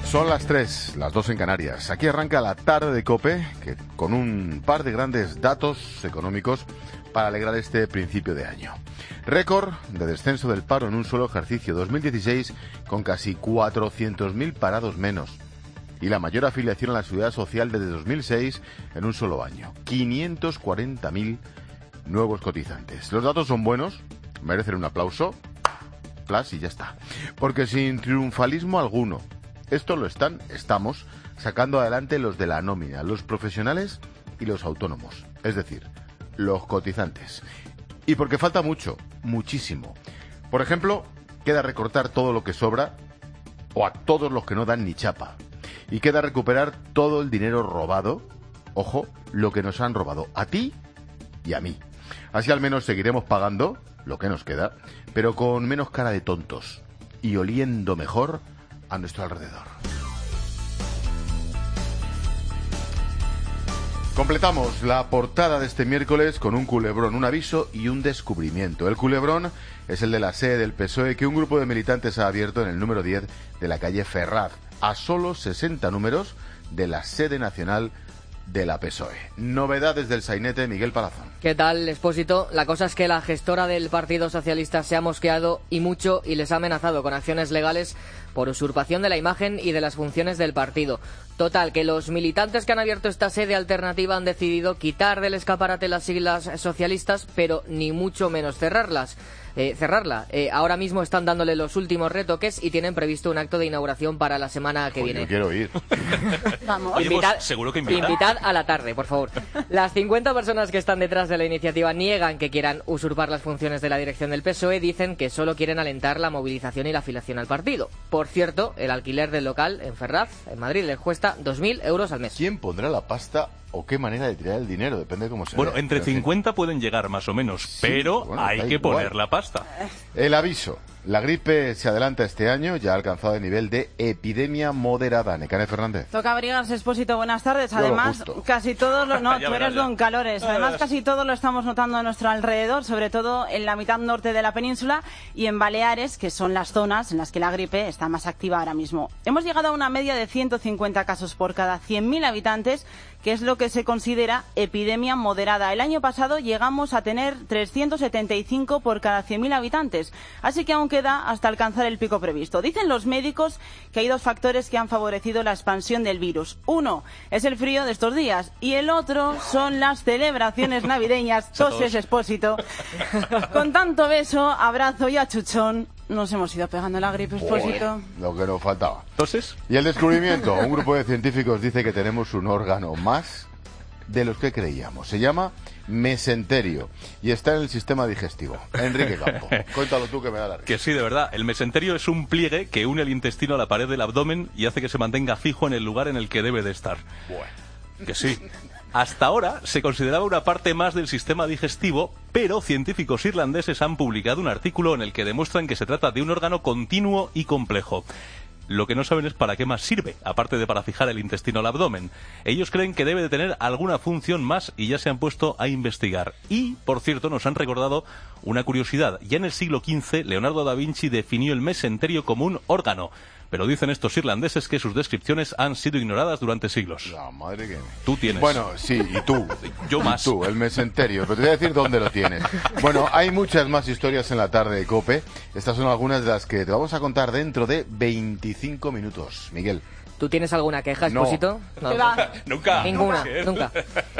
Son las 3, las 2 en Canarias. Aquí arranca la tarde de COPE, que con un par de grandes datos económicos para alegrar este principio de año. Récord de descenso del paro en un solo ejercicio 2016, con casi 400.000 parados menos. Y la mayor afiliación a la Seguridad Social desde 2006 en un solo año. 540.000 nuevos cotizantes. Los datos son buenos, merecen un aplauso, plus y ya está. Porque sin triunfalismo alguno, esto estamos sacando adelante los de la nómina, los profesionales y los autónomos, es decir, los cotizantes. Y porque falta mucho, muchísimo. Por ejemplo, queda recortar todo lo que sobra o a todos los que no dan ni chapa. Y queda recuperar todo el dinero robado, ojo, lo que nos han robado a ti y a mí. Así al menos seguiremos pagando lo que nos queda, pero con menos cara de tontos y oliendo mejor a nuestro alrededor. Completamos la portada de este miércoles con un culebrón, un aviso y un descubrimiento. El culebrón es el de la sede del PSOE que un grupo de militantes ha abierto en el número 10 de la calle Ferraz, a solo 60 números de la sede nacional de la PSOE. Novedades del sainete, Miguel Palazón. ¿Qué tal, Expósito? La cosa es que la gestora del Partido Socialista se ha mosqueado y mucho y les ha amenazado con acciones legales por usurpación de la imagen y de las funciones del partido. Total, que los militantes que han abierto esta sede alternativa han decidido quitar del escaparate las siglas socialistas, pero ni mucho menos cerrarla. Ahora mismo están dándole los últimos retoques y tienen previsto un acto de inauguración para la semana que viene. Yo quiero ir. Vamos. Oye, pues, seguro que Invitad a la tarde, por favor. Las 50 personas que están detrás de la iniciativa niegan que quieran usurpar las funciones de la dirección del PSOE, dicen que solo quieren alentar la movilización y la afiliación al partido. Por cierto, el alquiler del local en Ferraz, en Madrid, les cuesta 2.000 euros al mes. ¿Quién pondrá la pasta o qué manera de tirar el dinero? Depende de cómo se vea. Bueno, entre 50 pueden llegar más o menos, sí, pero bueno, hay que poner la pasta. El aviso. La gripe se adelanta este año, ya ha alcanzado el nivel de epidemia moderada. Necane Fernández. Toca abrigarse, Expósito, buenas tardes. Además, casi todos lo... No, tú eres Don Calores. Además, casi todo lo estamos notando a nuestro alrededor, sobre todo en la mitad norte de la península y en Baleares, que son las zonas en las que la gripe está más activa ahora mismo. Hemos llegado a una media de 150 casos por cada 100.000 habitantes, que es lo que se considera epidemia moderada. El año pasado llegamos a tener 375 por cada 100.000 habitantes, así que aún queda hasta alcanzar el pico previsto. Dicen los médicos que hay dos factores que han favorecido la expansión del virus. Uno es el frío de estos días y el otro son las celebraciones navideñas. Toses, Expósito. Con tanto beso, abrazo y achuchón, nos hemos ido pegando la gripe, Expósito. Lo que nos faltaba. Entonces, y el descubrimiento. Un grupo de científicos dice que tenemos un órgano más de los que creíamos. Se llama mesenterio y está en el sistema digestivo. Enrique Campo, cuéntalo tú que me da la risa. Que sí, de verdad. El mesenterio es un pliegue que une el intestino a la pared del abdomen y hace que se mantenga fijo en el lugar en el que debe de estar. Bueno. Que sí. Hasta ahora se consideraba una parte más del sistema digestivo, pero científicos irlandeses han publicado un artículo en el que demuestran que se trata de un órgano continuo y complejo. Lo que no saben es para qué más sirve, aparte de para fijar el intestino al abdomen. Ellos creen que debe de tener alguna función más y ya se han puesto a investigar. Y, por cierto, nos han recordado una curiosidad. Ya en el siglo XV, Leonardo da Vinci definió el mesenterio como un órgano. Pero dicen estos irlandeses que sus descripciones han sido ignoradas durante siglos. La madre que... Tú tienes. Bueno, sí, y tú. Yo más. Tú, el mesenterio. Pero te voy a decir dónde lo tienes. Bueno, hay muchas más historias en la tarde de COPE. Estas son algunas de las que te vamos a contar dentro de 25 minutos. Miguel. ¿Tú tienes alguna queja, Expósito? No. Nunca. Ninguna, nunca.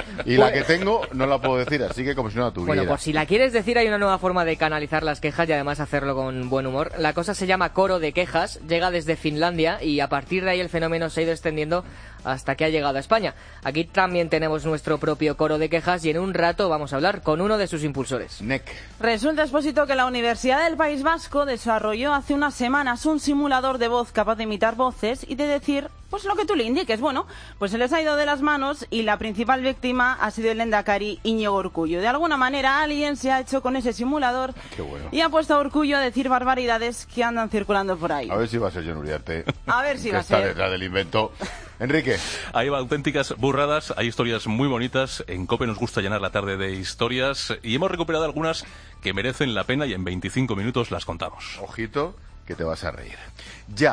Y la que tengo no la puedo decir, así que como si no la tuviera. Bueno, pues si la quieres decir, hay una nueva forma de canalizar las quejas y además hacerlo con buen humor. La cosa se llama coro de quejas, llega desde Finlandia y a partir de ahí el fenómeno se ha ido extendiendo hasta que ha llegado a España. Aquí también tenemos nuestro propio coro de quejas y en un rato vamos a hablar con uno de sus impulsores. Resulta, Expósito, que la Universidad del País Vasco desarrolló hace unas semanas un simulador de voz capaz de imitar voces y de decir pues lo que tú le indiques. Bueno, pues se les ha ido de las manos y la principal víctima ha sido el lehendakari Íñigo Urkullu. De alguna manera alguien se ha hecho con ese simulador y ha puesto a Urkullu a decir barbaridades que andan circulando por ahí. A ver si va a ser Jon Uriarte. A ver si va a ser. Que está ser. detrás del invento. Enrique. Hay auténticas burradas, hay historias muy bonitas. En COPE nos gusta llenar la tarde de historias y hemos recuperado algunas que merecen la pena y en 25 minutos las contamos. Ojito, que te vas a reír. Ya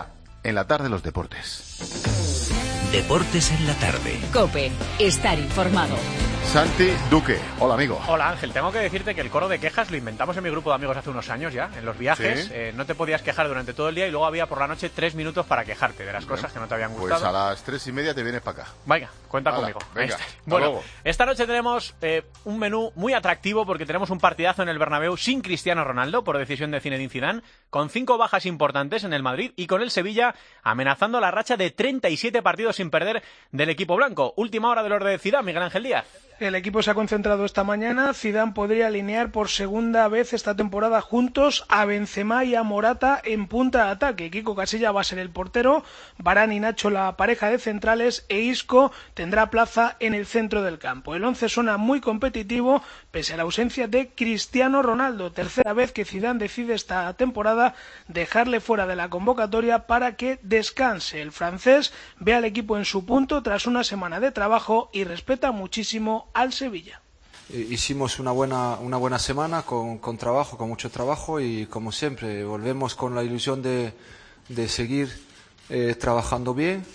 en la tarde los deportes. Deportes en la tarde. COPE. Estar informado. Santi Duque, hola amigo. Hola Ángel, tengo que decirte que el coro de quejas lo inventamos en mi grupo de amigos hace unos años ya, en los viajes. ¿Sí? No te podías quejar durante todo el día y luego había por la noche 3 minutos para quejarte de las cosas que no te habían gustado. Pues a las 3:30 te vienes para acá. Venga, cuenta conmigo. Venga, bueno, luego. Esta noche tenemos un menú muy atractivo porque tenemos un partidazo en el Bernabéu sin Cristiano Ronaldo por decisión de Zinedine Zidane, con 5 bajas importantes en el Madrid y con el Sevilla amenazando la racha de 37 partidos sin perder del equipo blanco. Última hora del orden de Zidane, Miguel Ángel Díaz. El equipo se ha concentrado esta mañana. Zidane podría alinear por segunda vez esta temporada juntos a Benzema y a Morata en punta de ataque. Kiko Casilla va a ser el portero, Varane y Nacho la pareja de centrales e Isco tendrá plaza en el centro del campo. El 11 suena muy competitivo pese a la ausencia de Cristiano Ronaldo. Tercera vez que Zidane decide esta temporada dejarle fuera de la convocatoria para que descanse. El francés ve al equipo en su punto tras una semana de trabajo y respeta muchísimo al Sevilla. Hicimos una buena semana con trabajo, con mucho trabajo, y como siempre volvemos con la ilusión de seguir trabajando bien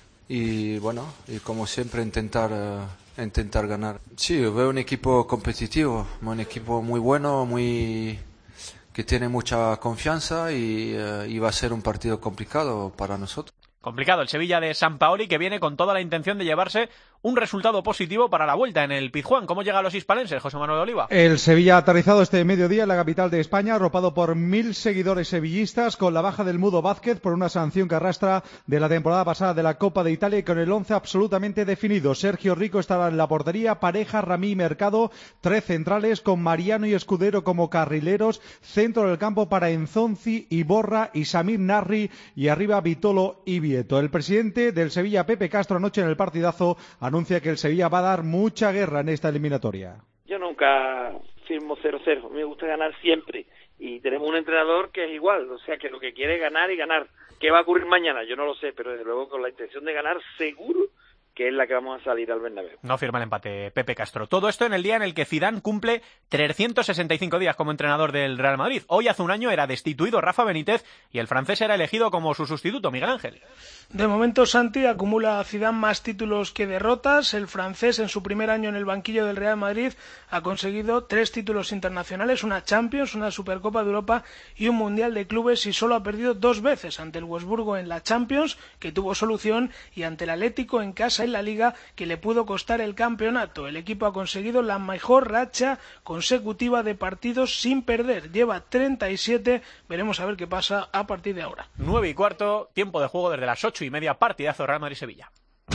y bueno, y como siempre intentar ganar. Sí, veo un equipo competitivo, un equipo muy bueno, que tiene mucha confianza y va a ser un partido complicado para nosotros. Complicado el Sevilla de Sampaoli, que viene con toda la intención de llevarse un resultado positivo para la vuelta en el Pizjuán. ¿Cómo llegan los hispalenses, José Manuel Oliva? El Sevilla ha aterrizado este mediodía en la capital de España, arropado por 1.000 seguidores sevillistas, con la baja del Mudo Vázquez por una sanción que arrastra de la temporada pasada de la Copa de Italia, y con el 11 absolutamente definido. Sergio Rico estará en la portería, Pareja, Ramí y Mercado, 3 centrales con Mariano y Escudero como carrileros, centro del campo para Enzonzi, Iborra y Samir Narri, y arriba Vitolo y Vieto. El presidente del Sevilla, Pepe Castro, anoche en el partidazo anuncia que el Sevilla va a dar mucha guerra en esta eliminatoria. Yo nunca firmo 0-0, me gusta ganar siempre, y tenemos un entrenador que es igual, o sea que lo que quiere es ganar y ganar. ¿Qué va a ocurrir mañana? Yo no lo sé, pero desde luego con la intención de ganar seguro que es la que vamos a salir al Bernabéu. No firma el empate Pepe Castro. Todo esto en el día en el que Zidane cumple 365 días como entrenador del Real Madrid. Hoy hace un año era destituido Rafa Benítez y el francés era elegido como su sustituto, Miguel Ángel. De momento, Santi, acumula Zidane más títulos que derrotas. El francés, en su primer año en el banquillo del Real Madrid, ha conseguido 3 títulos internacionales, una Champions, una Supercopa de Europa y un Mundial de Clubes, y solo ha perdido 2 veces, ante el Wolfsburgo en la Champions, que tuvo solución, y ante el Atlético en casa en la Liga, que le pudo costar el campeonato. El equipo ha conseguido la mejor racha consecutiva de partidos sin perder. Lleva 37, veremos a ver qué pasa a partir de ahora. 9:15, tiempo de juego desde las 8:30, partidazo Real Madrid-Sevilla.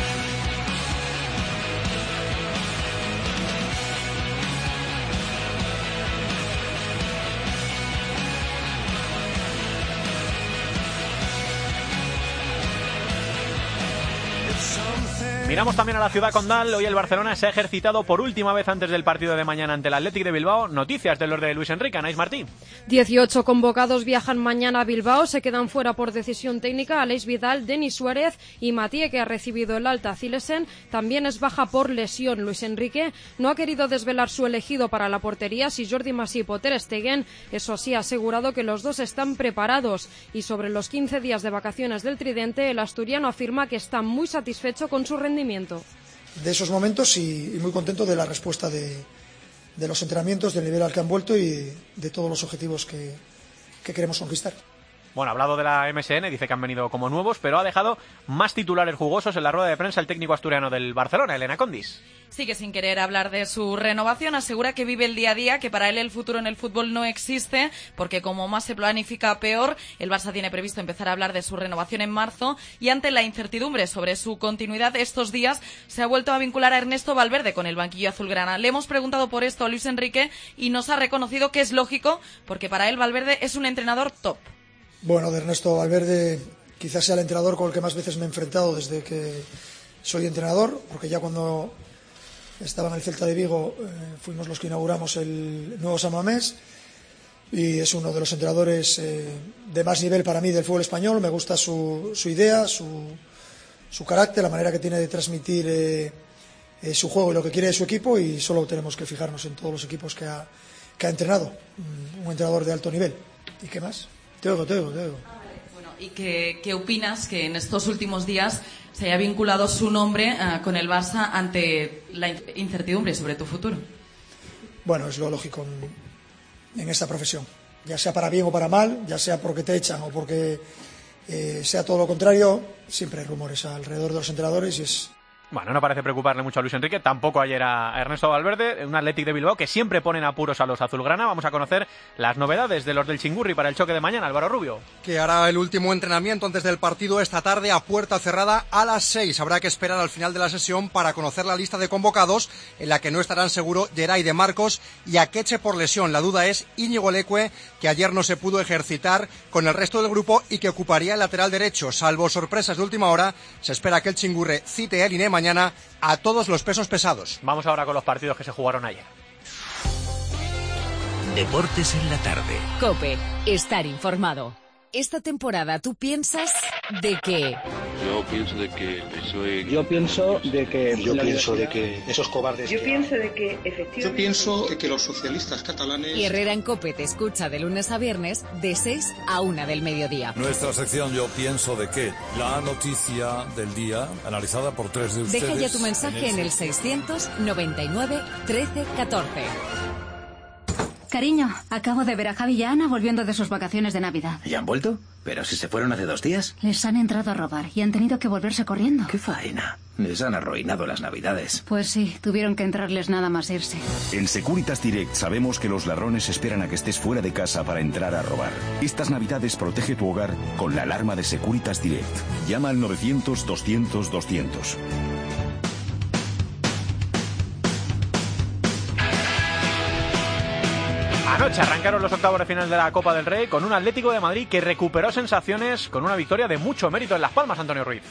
Miramos también a la ciudad condal. Hoy el Barcelona se ha ejercitado por última vez antes del partido de mañana ante el Athletic de Bilbao. Noticias de los de Luis Enrique. Anaís Martí. 18 convocados viajan mañana a Bilbao. Se quedan fuera por decisión técnica Aleix Vidal, Denis Suárez y Mathieu, que ha recibido el alta. Zilesen también es baja por lesión. Luis Enrique no ha querido desvelar su elegido para la portería, si Jordi Masip o Ter Stegen. Eso sí, ha asegurado que los dos están preparados. Y sobre los 15 días de vacaciones del Tridente, el asturiano afirma que está muy satisfecho con su rendimiento. De esos momentos y muy contento de la respuesta de los entrenamientos, del nivel al que han vuelto y de todos los objetivos que queremos conquistar. Bueno, ha hablado de la MSN, dice que han venido como nuevos, pero ha dejado más titulares jugosos en la rueda de prensa el técnico asturiano del Barcelona, Elena Condis. Sigue sin querer hablar de su renovación, asegura que vive el día a día, que para él el futuro en el fútbol no existe, porque como más se planifica peor. El Barça tiene previsto empezar a hablar de su renovación en marzo, y ante la incertidumbre sobre su continuidad estos días se ha vuelto a vincular a Ernesto Valverde con el banquillo azulgrana. Le hemos preguntado por esto a Luis Enrique y nos ha reconocido que es lógico, porque para él Valverde es un entrenador top. Bueno, de Ernesto Valverde quizás sea el entrenador con el que más veces me he enfrentado desde que soy entrenador, porque ya cuando estaba en el Celta de Vigo fuimos los que inauguramos el nuevo San Mamés, y es uno de los entrenadores de más nivel para mí del fútbol español. Me gusta su idea, su carácter, la manera que tiene de transmitir su juego y lo que quiere de su equipo, y solo tenemos que fijarnos en todos los equipos que ha entrenado. Un entrenador de alto nivel. ¿Y qué más? Te oigo. ¿Y qué opinas que en estos últimos días se haya vinculado su nombre con el Barça ante la incertidumbre sobre tu futuro? Bueno, es lo lógico en esta profesión, ya sea para bien o para mal, ya sea porque te echan o porque sea todo lo contrario, siempre hay rumores alrededor de los entrenadores y es... Bueno, no parece preocuparle mucho a Luis Enrique, tampoco ayer a Ernesto Valverde, un Athletic de Bilbao que siempre ponen apuros a los azulgrana. Vamos a conocer las novedades de los del Chingurri para el choque de mañana. Álvaro Rubio. Que hará el último entrenamiento antes del partido esta tarde a puerta cerrada a las 6. Habrá que esperar al final de la sesión para conocer la lista de convocados, en la que no estarán seguro Geray de Marcos y Akeche por lesión. La duda es Íñigo Leque, que ayer no se pudo ejercitar con el resto del grupo y que ocuparía el lateral derecho. Salvo sorpresas de última hora, se espera que el Chingurri cite el INE mañana a todos los pesos pesados. Vamos ahora con los partidos que se jugaron ayer. Deportes en la tarde. COPE. Estar informado. Esta temporada tú piensas de que... Yo pienso de que el PSOE... Yo pienso de que esos cobardes... Yo pienso de que efectivamente... Yo pienso de que los socialistas catalanes... Y Herrera en COPE te escucha de lunes a viernes de 6 a 1 del mediodía. Nuestra sección Yo pienso de que... La noticia del día, analizada por 3 de ustedes... Deja ya tu mensaje en el 699 13 14. Cariño, acabo de ver a Javi y a Ana volviendo de sus vacaciones de Navidad. ¿Ya han vuelto? ¿Pero si se fueron hace 2 días? Les han entrado a robar y han tenido que volverse corriendo. ¡Qué faena! Les han arruinado las Navidades. Pues sí, tuvieron que entrarles nada más irse. En Securitas Direct sabemos que los ladrones esperan a que estés fuera de casa para entrar a robar. Estas Navidades protege tu hogar con la alarma de Securitas Direct. Llama al 900-200-200. Anoche arrancaron los octavos de final de la Copa del Rey con un Atlético de Madrid que recuperó sensaciones con una victoria de mucho mérito en Las Palmas, Antonio Ruiz.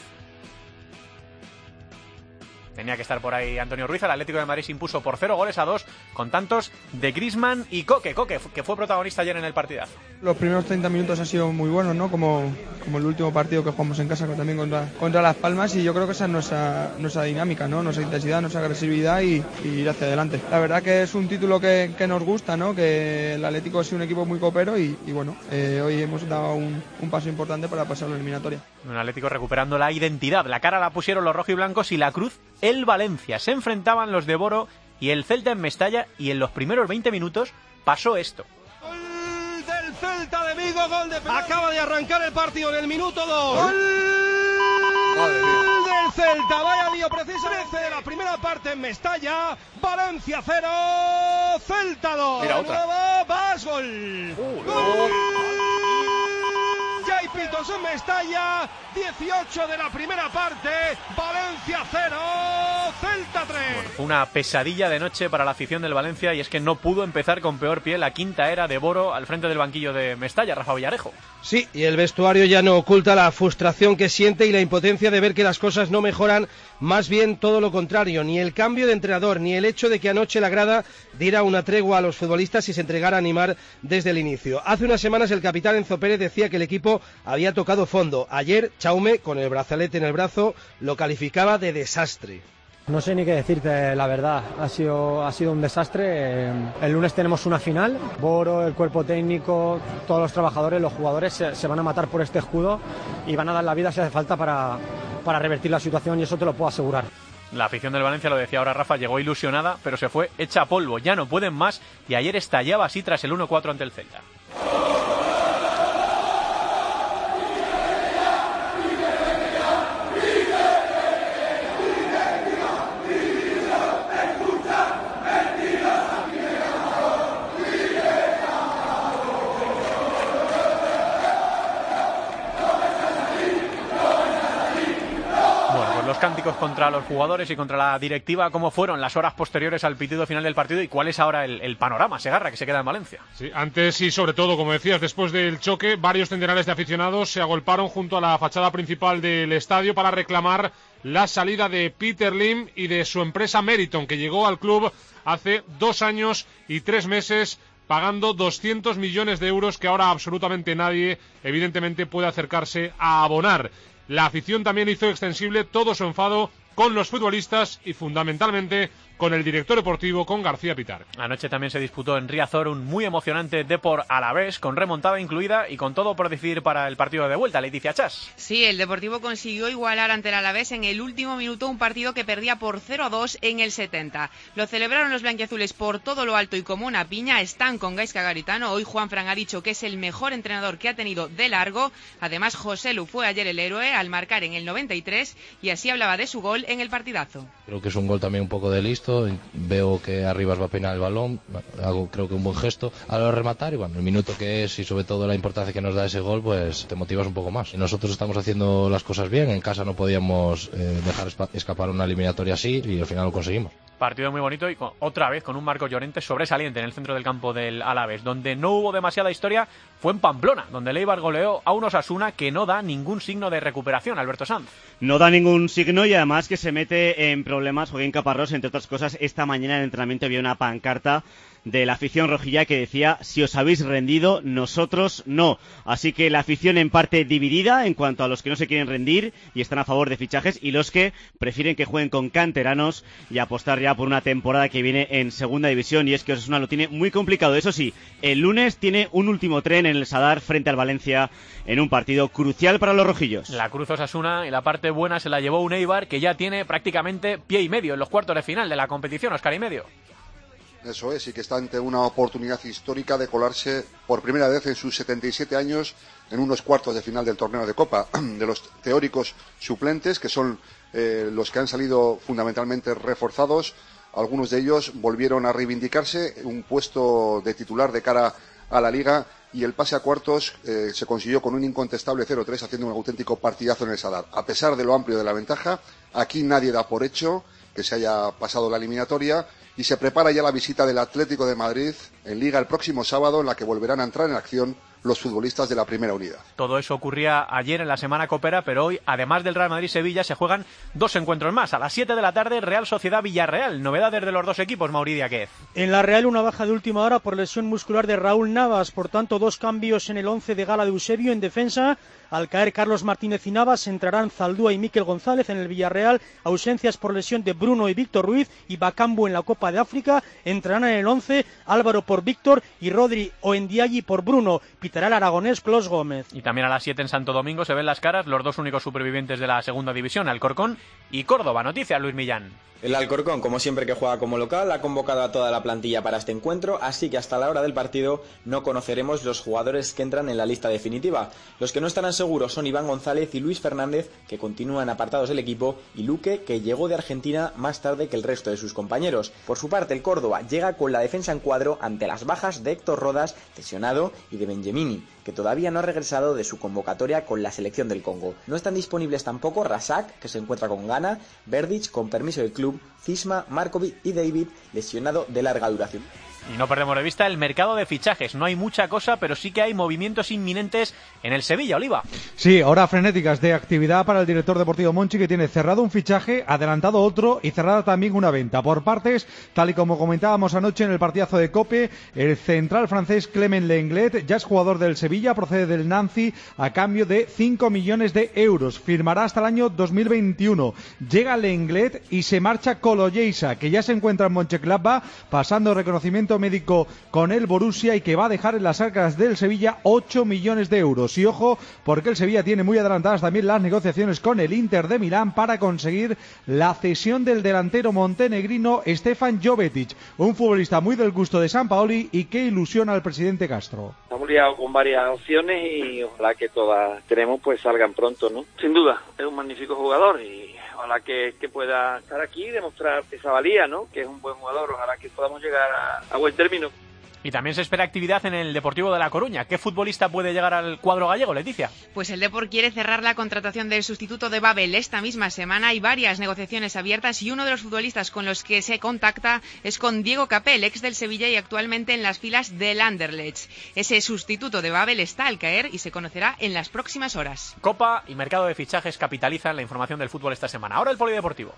Tenía que estar por ahí Antonio Ruiz. El Atlético de Madrid se impuso por 0-2 con tantos de Griezmann y Coque, que fue protagonista ayer en el partidazo. Los primeros 30 minutos han sido muy buenos, ¿no? Como el último partido que jugamos en casa también contra Las Palmas, y yo creo que esa es nuestra dinámica, ¿no? Nuestra intensidad, nuestra agresividad y ir hacia adelante. La verdad que es un título que nos gusta, ¿no? Que el Atlético es un equipo muy copero y bueno, hoy hemos dado un paso importante para pasar la eliminatoria. Un Atlético recuperando la identidad. La cara la pusieron los rojiblancos y la cruz el Valencia. Se enfrentaban los de Boro y el Celta en Mestalla, y en los primeros 20 minutos pasó esto. Gol del Celta de Vigo, gol de... Acaba de arrancar el partido en el minuto 2. Gol del Celta, vaya lío precisamente de la primera parte en Mestalla. Valencia 0, Celta 2. Mira otra. Vas, gol. Gol. Ya hay pitos en Mestalla. 18 de la primera parte, Valencia 0, Celta 3. Bueno, fue una pesadilla de noche para la afición del Valencia, y es que no pudo empezar con peor pie la quinta era de Boro al frente del banquillo de Mestalla, Rafa Villarejo. Sí, y el vestuario ya no oculta la frustración que siente y la impotencia de ver que las cosas no mejoran, más bien todo lo contrario. Ni el cambio de entrenador, ni el hecho de que anoche la grada diera una tregua a los futbolistas y se entregara a animar desde el inicio. Hace unas semanas el capitán Enzo Pérez decía que el equipo había tocado fondo. Ayer Chaume, con el brazalete en el brazo, lo calificaba de desastre. No sé ni qué decirte, la verdad, ha sido un desastre. El lunes tenemos una final, Boro, el cuerpo técnico, todos los trabajadores, los jugadores se van a matar por este escudo y van a dar la vida si hace falta para revertir la situación, y eso te lo puedo asegurar. La afición del Valencia, lo decía ahora Rafa, llegó ilusionada, pero se fue hecha polvo, ya no pueden más, y ayer estallaba así tras el 1-4 ante el Celta. Cánticos contra los jugadores y contra la directiva. ¿Cómo fueron las horas posteriores al pitido final del partido y cuál es ahora el panorama, Segarra, que se queda en Valencia? Sí, antes y sobre todo, como decías, después del choque, varios centenares de aficionados se agolparon junto a la fachada principal del estadio para reclamar la salida de Peter Lim y de su empresa Meriton, que llegó al club hace 2 años y 3 meses pagando 200 millones de euros que ahora absolutamente nadie, evidentemente, puede acercarse a abonar. La afición también hizo extensible todo su enfado con los futbolistas y fundamentalmente con el director deportivo, con García Pitar. Anoche también se disputó en Riazor un muy emocionante Depor Alavés, con remontada incluida y con todo por decidir para el partido de vuelta. Leticia Chas. Sí, el Deportivo consiguió igualar ante el Alavés en el último minuto un partido que perdía por 0-2 en el 70. Lo celebraron los blanquiazules por todo lo alto y como una piña. Están con Gaizka Garitano. Hoy Juanfran ha dicho que es el mejor entrenador que ha tenido de largo. Además, José Lu fue ayer el héroe al marcar en el 93 y así hablaba de su gol en el partidazo. Creo que es un gol también un poco de listo. Veo que Arribas va a peinar el balón, hago creo que un buen gesto a la hora de rematar y bueno, el minuto que es y sobre todo la importancia que nos da ese gol, pues te motivas un poco más. Y nosotros estamos haciendo las cosas bien, en casa no podíamos dejar escapar una eliminatoria así y al final lo conseguimos. Partido muy bonito y otra vez con un Marcos Llorente sobresaliente en el centro del campo del Alavés. Donde no hubo demasiada historia fue en Pamplona, donde el Eibar goleó a un Osasuna que no da ningún signo de recuperación. Alberto Sanz. No da ningún signo y además que se mete en problemas. Joaquín Caparrós, entre otras cosas, esta mañana en el entrenamiento había una pancarta de la afición rojilla que decía: si os habéis rendido, nosotros no. Así que la afición en parte dividida en cuanto a los que no se quieren rendir y están a favor de fichajes y los que prefieren que jueguen con canteranos y apostar ya por una temporada que viene en segunda división. Y es que Osasuna lo tiene muy complicado. Eso sí, el lunes tiene un último tren en el Sadar frente al Valencia en un partido crucial para los rojillos. La cruz Osasuna y la parte buena se la llevó un Eibar que ya tiene prácticamente pie y medio en los cuartos de final de la competición. Oscar y medio. Eso es, y que está ante una oportunidad histórica de colarse por primera vez en sus 77 años en unos cuartos de final del torneo de Copa. De los teóricos suplentes, que son los que han salido fundamentalmente reforzados, algunos de ellos volvieron a reivindicarse un puesto de titular de cara a la Liga, y el pase a cuartos se consiguió con un incontestable 0-3, haciendo un auténtico partidazo en el Sadar. A pesar de lo amplio de la ventaja, aquí nadie da por hecho que se haya pasado la eliminatoria, y se prepara ya la visita del Atlético de Madrid en Liga el próximo sábado, en la que volverán a entrar en acción los futbolistas de la primera unidad. Todo eso ocurría ayer en la semana copera, pero hoy, además del Real Madrid-Sevilla, se juegan dos encuentros más. A las 7 de la tarde, Real Sociedad-Villarreal. Novedades de los dos equipos, Mauricio Díaz. En la Real, una baja de última hora por lesión muscular de Raúl Navas. Por tanto, dos cambios en el 11 de gala de Eusebio. En defensa, al caer Carlos Martínez y Navas, entrarán Zaldúa y Miquel González. En el Villarreal, ausencias por lesión de Bruno y Víctor Ruiz y Bacambu en la Copa de África. Entrarán en el 11 Álvaro por Víctor y Rodri o Ndiaye por Bruno. Pitará el aragonés Clos Gómez. Y también a las 7 en Santo Domingo se ven las caras los dos únicos supervivientes de la segunda división, Alcorcón y Córdoba. Noticias, Luis Millán. El Alcorcón, como siempre que juega como local, ha convocado a toda la plantilla para este encuentro, así que hasta la hora del partido no conoceremos los jugadores que entran en la lista definitiva. Los que no estarán seguros son Iván González y Luis Fernández, que continúan apartados del equipo, y Luque, que llegó de Argentina más tarde que el resto de sus compañeros. Por su parte, el Córdoba llega con la defensa en cuadro ante las bajas de Héctor Rodas, lesionado, y de Benjamini, que todavía no ha regresado de su convocatoria con la selección del Congo. No están disponibles tampoco Rasak, que se encuentra con Ghana, Verdic, con permiso del club, Cisma, Markovic y David, lesionado de larga duración. Y no perdemos de vista el mercado de fichajes. No hay mucha cosa, pero sí que hay movimientos inminentes en el Sevilla, Oliva. Sí, horas frenéticas de actividad para el director deportivo Monchi, que tiene cerrado un fichaje, adelantado otro y cerrada también una venta. Por partes, tal y como comentábamos anoche en el partidazo de COPE, el central francés Clement Lenglet ya es jugador del Sevilla, procede del Nancy a cambio de 5 millones de euros. Firmará hasta el año 2021. Llega Lenglet y se marcha Koloyeisa, que ya se encuentra en Mönchengladbach, pasando reconocimiento médico con el Borussia y que va a dejar en las arcas del Sevilla 8 millones de euros. Y ojo, porque el Sevilla tiene muy adelantadas también las negociaciones con el Inter de Milán para conseguir la cesión del delantero montenegrino Stefan Jovetic, un futbolista muy del gusto de Sampaoli y que ilusiona al presidente Castro. Estamos liados con varias opciones y ojalá que todas tenemos pues salgan pronto, ¿no? Sin duda, es un magnífico jugador y ojalá que pueda estar aquí y demostrar esa valía, ¿no? Que es un buen jugador, ojalá que podamos llegar a buen término. Y también se espera actividad en el Deportivo de La Coruña. ¿Qué futbolista puede llegar al cuadro gallego, Leticia? Pues el Depor quiere cerrar la contratación del sustituto de Babel esta misma semana. Hay varias negociaciones abiertas y uno de los futbolistas con los que se contacta es con Diego Capel, ex del Sevilla y actualmente en las filas del Anderlecht. Ese sustituto de Babel está al caer y se conocerá en las próximas horas. Copa y mercado de fichajes capitalizan la información del fútbol esta semana. Ahora el polideportivo.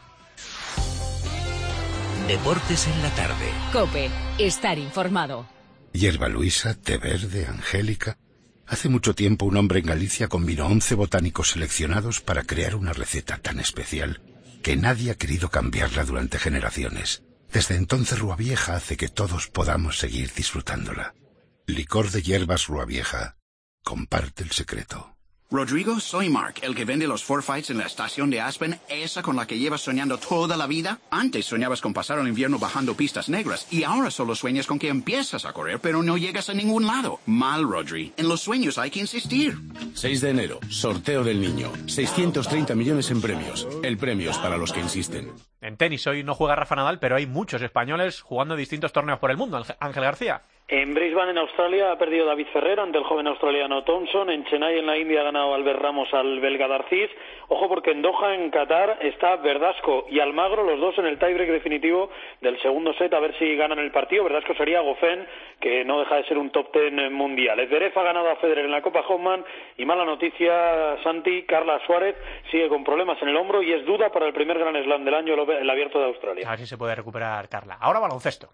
Deportes en la tarde. COPE. Estar informado. Hierba Luisa, té verde, angélica. Hace mucho tiempo un hombre en Galicia combinó 11 botánicos seleccionados para crear una receta tan especial. que nadie ha querido cambiarla durante generaciones. Desde entonces Rúa Vieja hace que todos podamos seguir disfrutándola. Licor de hierbas Rúa Vieja. Comparte el secreto. Rodrigo, soy Mark, el que vende los forfaites en la estación de Aspen, esa con la que llevas soñando toda la vida. Antes soñabas con pasar el invierno bajando pistas negras y ahora solo sueñas con que empiezas a correr pero no llegas a ningún lado. Mal, Rodri. En los sueños hay que insistir. 6 de enero, sorteo del niño. 630 millones en premios. El premio es para los que insisten. En tenis hoy no juega Rafa Nadal, pero hay muchos españoles jugando distintos torneos por el mundo. Ángel García. En Brisbane, en Australia, ha perdido David Ferrer ante el joven australiano Thompson. En Chennai, en la India, ha ganado Albert Ramos al belga Darcis. Ojo, porque en Doha, en Qatar, está Verdasco y Almagro, los dos en el tiebreak definitivo del segundo set, a ver si ganan el partido. Verdasco sería Goffin, que no deja de ser un top 10 mundial. Zverev ha ganado a Federer en la Copa Hoffman. Y mala noticia, Santi, Carla Suárez sigue con problemas en el hombro y es duda para el primer Grand Slam del año, el Abierto de Australia. A ver si se puede recuperar Carla. Ahora baloncesto.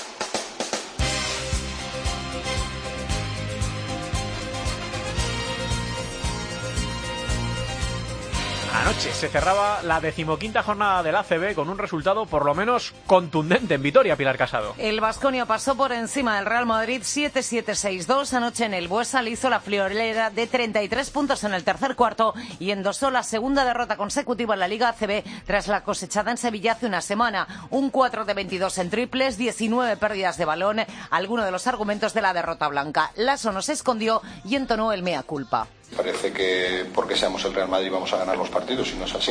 Anoche se cerraba la 15ª jornada del ACB con un resultado por lo menos contundente en Vitoria, Pilar Casado. El Baskonia pasó por encima del Real Madrid 7-7-6-2. Anoche en el Buesa hizo la friolera de 33 puntos en el tercer cuarto y endosó la segunda derrota consecutiva en la Liga ACB tras la cosechada en Sevilla hace una semana. Un 4 de 22 en triples, 19 pérdidas de balón, alguno de los argumentos de la derrota blanca. Lasso no se escondió y entonó el mea culpa. Parece que porque seamos el Real Madrid vamos a ganar los partidos y no es así.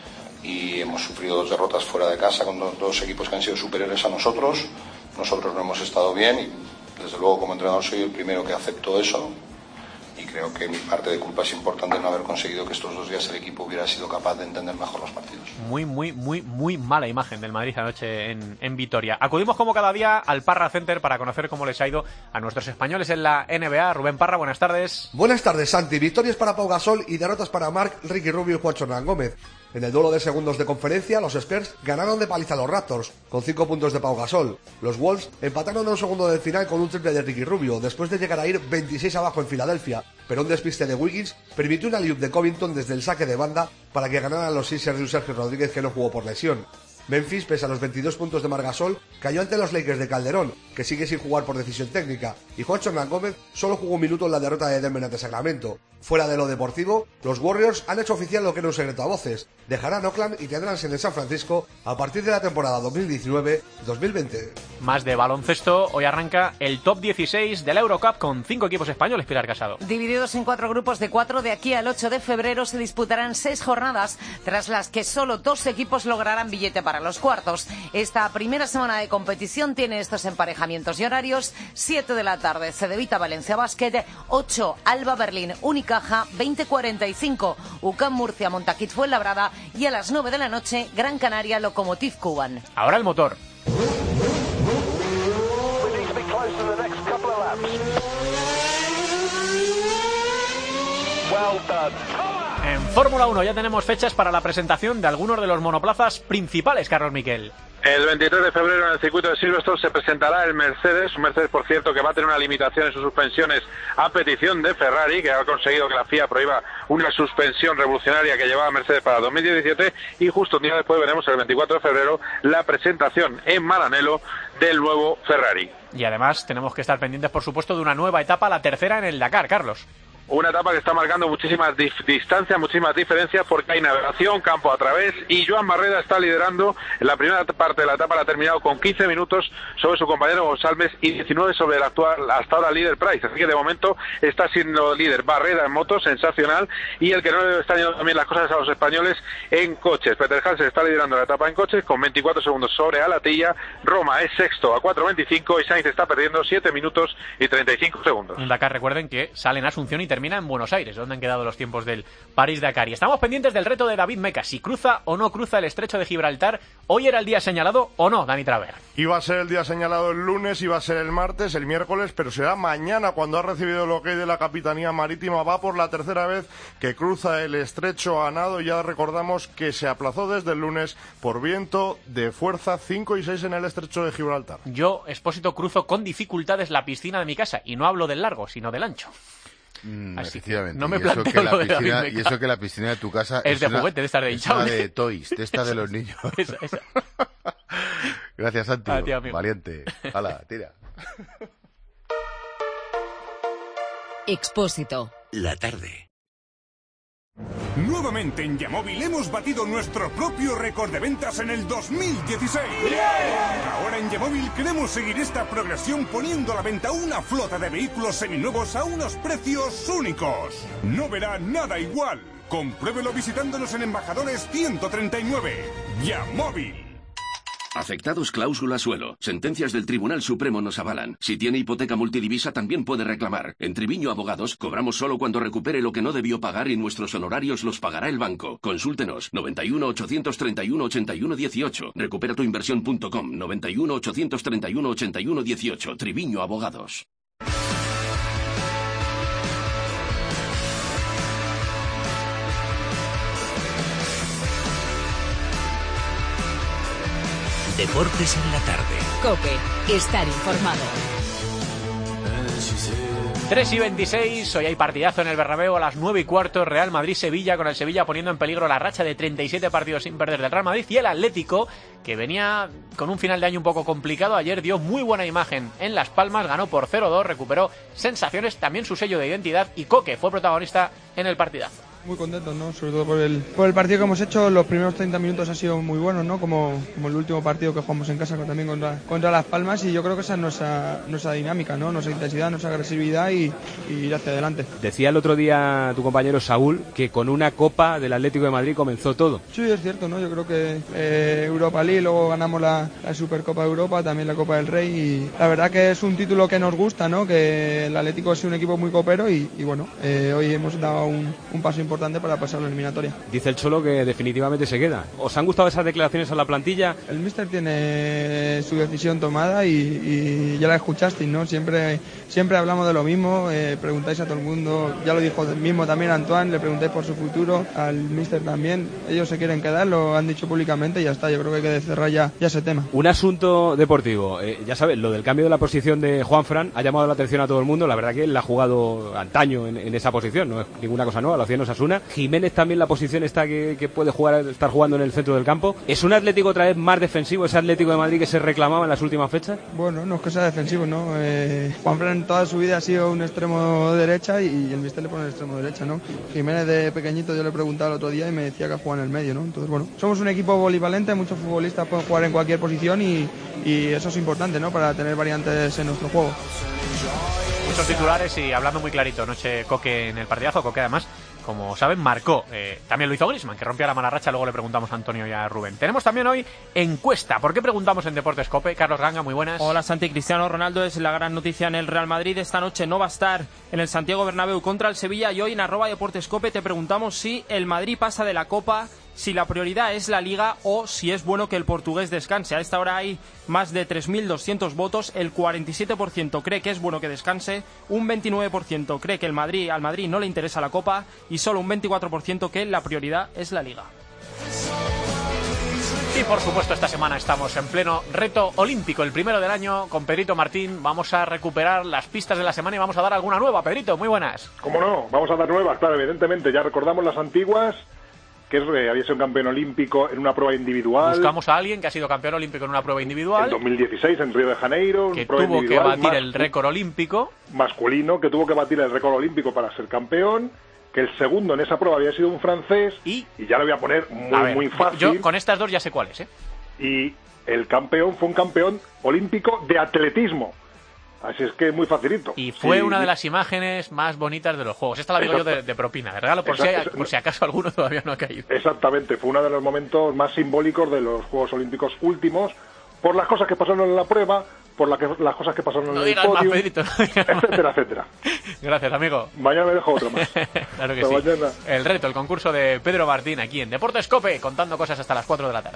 Y hemos sufrido 2 derrotas fuera de casa con dos equipos que han sido superiores a nosotros. Nosotros no hemos estado bien y desde luego como entrenador soy el primero que acepto eso. Y creo que mi parte de culpa es importante no haber conseguido que estos 2 días el equipo hubiera sido capaz de entender mejor los partidos. Muy mala imagen del Madrid anoche en Vitoria. Acudimos como cada día al Parra Center para conocer cómo les ha ido a nuestros españoles en la NBA. Rubén Parra, buenas tardes. Buenas tardes, Santi. Victorias para Pau Gasol y derrotas para Marc, Ricky Rubio y Juancho Hernán Gómez. En el duelo de segundos de conferencia, los Spurs ganaron de paliza a los Raptors, con 5 puntos de Pau Gasol. Los Wolves empataron en un segundo del final con un triple de Ricky Rubio, después de llegar a ir 26 abajo en Filadelfia, pero un despiste de Wiggins permitió una alley-oop de Covington desde el saque de banda para que ganaran los Sixers de Sergio Rodríguez, que no jugó por lesión. Memphis, pese a los 22 puntos de Marc Gasol, cayó ante los Lakers de Calderón, que sigue sin jugar por decisión técnica, y Juancho Hernán Gómez solo jugó un minuto en la derrota de Denver ante Sacramento. Fuera de lo deportivo, los Warriors han hecho oficial lo que era un secreto a voces. Dejarán Oakland y tendrán sede en San Francisco a partir de la temporada 2019-2020. Más de baloncesto, hoy arranca el top 16 de la Eurocup con 5 equipos españoles, Pilar Casado. Divididos en 4 grupos de 4, de aquí al 8 de febrero se disputarán 6 jornadas, tras las que solo 2 equipos lograrán billete para los cuartos. Esta primera semana de competición tiene estos emparejamientos y horarios: 7 de la tarde, Cedevita Valencia Basket, 8 Alba Berlín Unicaja, 20:45 UCAM Murcia Montaquit Fuenlabrada y a las 9 de la noche Gran Canaria Lokomotiv Kuban. Ahora el motor. En Fórmula 1 ya tenemos fechas para la presentación de algunos de los monoplazas principales, Carlos Miquel. El 23 de febrero en el circuito de Silverstone se presentará el Mercedes, un Mercedes por cierto que va a tener una limitación en sus suspensiones a petición de Ferrari, que ha conseguido que la FIA prohíba una suspensión revolucionaria que llevaba Mercedes para 2017, y justo un día después veremos el 24 de febrero la presentación en Maranello del nuevo Ferrari. Y además tenemos que estar pendientes por supuesto de una nueva etapa, la tercera en el Dakar, Carlos. Una etapa que está marcando muchísimas distancias, muchísimas diferencias, porque hay navegación, campo a través, y Joan Barreda está liderando. En la primera parte de la etapa la ha terminado con 15 minutos sobre su compañero González y 19 sobre el actual, hasta ahora líder Price. Así que de momento está siendo líder Barreda en motos, sensacional, y el que no le está yendo también las cosas a los españoles en coches. Peter Hansen está liderando la etapa en coches con 24 segundos sobre Alatilla. Roma es sexto a 4.25 y Sainz está perdiendo 7 minutos y 35 segundos. Un Dakar, recuerden que sale en Asunción y termina en Buenos Aires, donde han quedado los tiempos del París-Dakar. Y estamos pendientes del reto de David Meca, si cruza o no cruza el estrecho de Gibraltar. ¿Hoy era el día señalado o no, Dani Traver? Iba a ser el día señalado el lunes, iba a ser el martes, el miércoles, pero será mañana cuando ha recibido el ok de la Capitanía Marítima. Va por la tercera vez que cruza el estrecho a nado. Ya recordamos que se aplazó desde el lunes por viento de fuerza 5 y 6 en el estrecho de Gibraltar. Yo, Expósito, cruzo con dificultades la piscina de mi casa, y no hablo del largo, sino del ancho. Así efectivamente. que no me y eso planteo que la lo de piscina, David y Beckham. eso que la piscina de tu casa Es de juguete, de estar de hinchado. una de toys, de esta de los niños. Esa. Gracias, Santi. A ti, amigo. Valiente. Hala, tira. Expósito. La tarde. Nuevamente en Yamóvil hemos batido nuestro propio récord de ventas en el 2016. Ahora en Yamóvil queremos seguir esta progresión poniendo a la venta una flota de vehículos seminuevos a unos precios únicos. No verá nada igual. Compruébelo visitándonos en Embajadores 139. Yamóvil. Afectados cláusula suelo. Sentencias del Tribunal Supremo nos avalan. Si tiene hipoteca multidivisa también puede reclamar. En Triviño Abogados cobramos solo cuando recupere lo que no debió pagar y nuestros honorarios los pagará el banco. Consúltenos 91 831 81 18. Recuperatuinversión.com 91 831 81 18. Triviño Abogados. Deportes en la tarde. COPE. Estar informado. 3:26, hoy hay partidazo en el Bernabéu a las 9:15, Real Madrid-Sevilla, con el Sevilla poniendo en peligro la racha de 37 partidos sin perder del Real Madrid, y el Atlético, que venía con un final de año un poco complicado, ayer dio muy buena imagen en Las Palmas, ganó por 0-2, recuperó sensaciones, también su sello de identidad, y Coque fue protagonista en el partidazo. Muy contentos, ¿no? Sobre todo por el partido que hemos hecho. Los primeros 30 minutos han sido muy buenos, ¿no? Como el último partido que jugamos en casa también contra Las Palmas, y yo creo que esa es nuestra dinámica, ¿no? Nuestra intensidad, nuestra agresividad y ir hacia adelante. Decía el otro día tu compañero Saúl que con una Copa del Atlético de Madrid comenzó todo. Sí, es cierto, ¿no? Yo creo que Europa League, luego ganamos la Supercopa de Europa, también la Copa del Rey, y la verdad que es un título que nos gusta, ¿no? Que el Atlético es un equipo muy copero y bueno, hoy hemos dado un paso importante para pasar la eliminatoria. Dice el Cholo que definitivamente se queda. ¿Os han gustado esas declaraciones a la plantilla? El míster tiene su decisión tomada y ya la escuchasteis, ¿no? Siempre hablamos de lo mismo, preguntáis a todo el mundo, ya lo dijo mismo también Antoine, le preguntáis por su futuro, al míster también, ellos se quieren quedar, lo han dicho públicamente y ya está, yo creo que hay que cerrar ya ese tema. Un asunto deportivo, ya sabes, lo del cambio de la posición de Juanfran ha llamado la atención a todo el mundo, la verdad que él ha jugado antaño en esa posición, no es ninguna cosa nueva, lo hacía en Osasuna. Jiménez también la posición está que puede estar jugando en el centro del campo. ¿Es un Atlético otra vez más defensivo, ese Atlético de Madrid que se reclamaba en las últimas fechas? Bueno, no es que sea defensivo, ¿no? Juanfran toda su vida ha sido un extremo derecha y el míster le pone el extremo derecha, ¿no? Jiménez de pequeñito yo le preguntaba el otro día y me decía que jugaba en el medio, ¿no? Entonces, bueno, somos un equipo polivalente, muchos futbolistas pueden jugar en cualquier posición y eso es importante, ¿no? Para tener variantes en nuestro juego. Muchos titulares y hablando muy clarito, noche Coque en el partidazo, Coque además, como saben, marcó. También lo hizo Griezmann, que rompió la mala racha, luego le preguntamos a Antonio y a Rubén. Tenemos también hoy encuesta. ¿Por qué preguntamos en Deportes COPE? Carlos Ganga, muy buenas. Hola Santi, Cristiano Ronaldo es la gran noticia en el Real Madrid. Esta noche no va a estar en el Santiago Bernabéu contra el Sevilla, y hoy en @Deportes COPE te preguntamos si el Madrid pasa de la Copa, si la prioridad es la Liga o si es bueno que el portugués descanse. A esta hora hay más de 3.200 votos, el 47% cree que es bueno que descanse, un 29% cree que al Madrid no le interesa la Copa y solo un 24% que la prioridad es la Liga. Y por supuesto esta semana estamos en pleno reto olímpico, el primero del año, con Pedrito Martín. Vamos a recuperar las pistas de la semana y vamos a dar alguna nueva. Pedrito, muy buenas. ¿Cómo no? Vamos a dar nuevas, claro, evidentemente. Ya recordamos las antiguas, que había sido campeón olímpico en una prueba individual. Buscamos a alguien que ha sido campeón olímpico en una prueba individual. En 2016 en Río de Janeiro. Que tuvo que batir el récord olímpico. Masculino, que tuvo que batir el récord olímpico para ser campeón. Que el segundo en esa prueba había sido un francés. Y ya lo voy a poner muy fácil. Yo con estas dos ya sé cuáles, ¿eh? Y el campeón fue un campeón olímpico de atletismo. Así es que muy facilito. Y fue una de las imágenes más bonitas de los Juegos. Esta la digo yo de propina, de regalo, por si acaso alguno todavía no ha caído. Exactamente, fue uno de los momentos más simbólicos de los Juegos Olímpicos últimos, por las cosas que pasaron en la prueba, por las cosas que pasaron en el podio, más, Pedrito, etcétera. Gracias, amigo. Mañana me dejo otro más. Claro que sí. Mañana. El reto, el concurso de Pedro Martín aquí en Deportes COPE, contando cosas hasta las 4 de la tarde.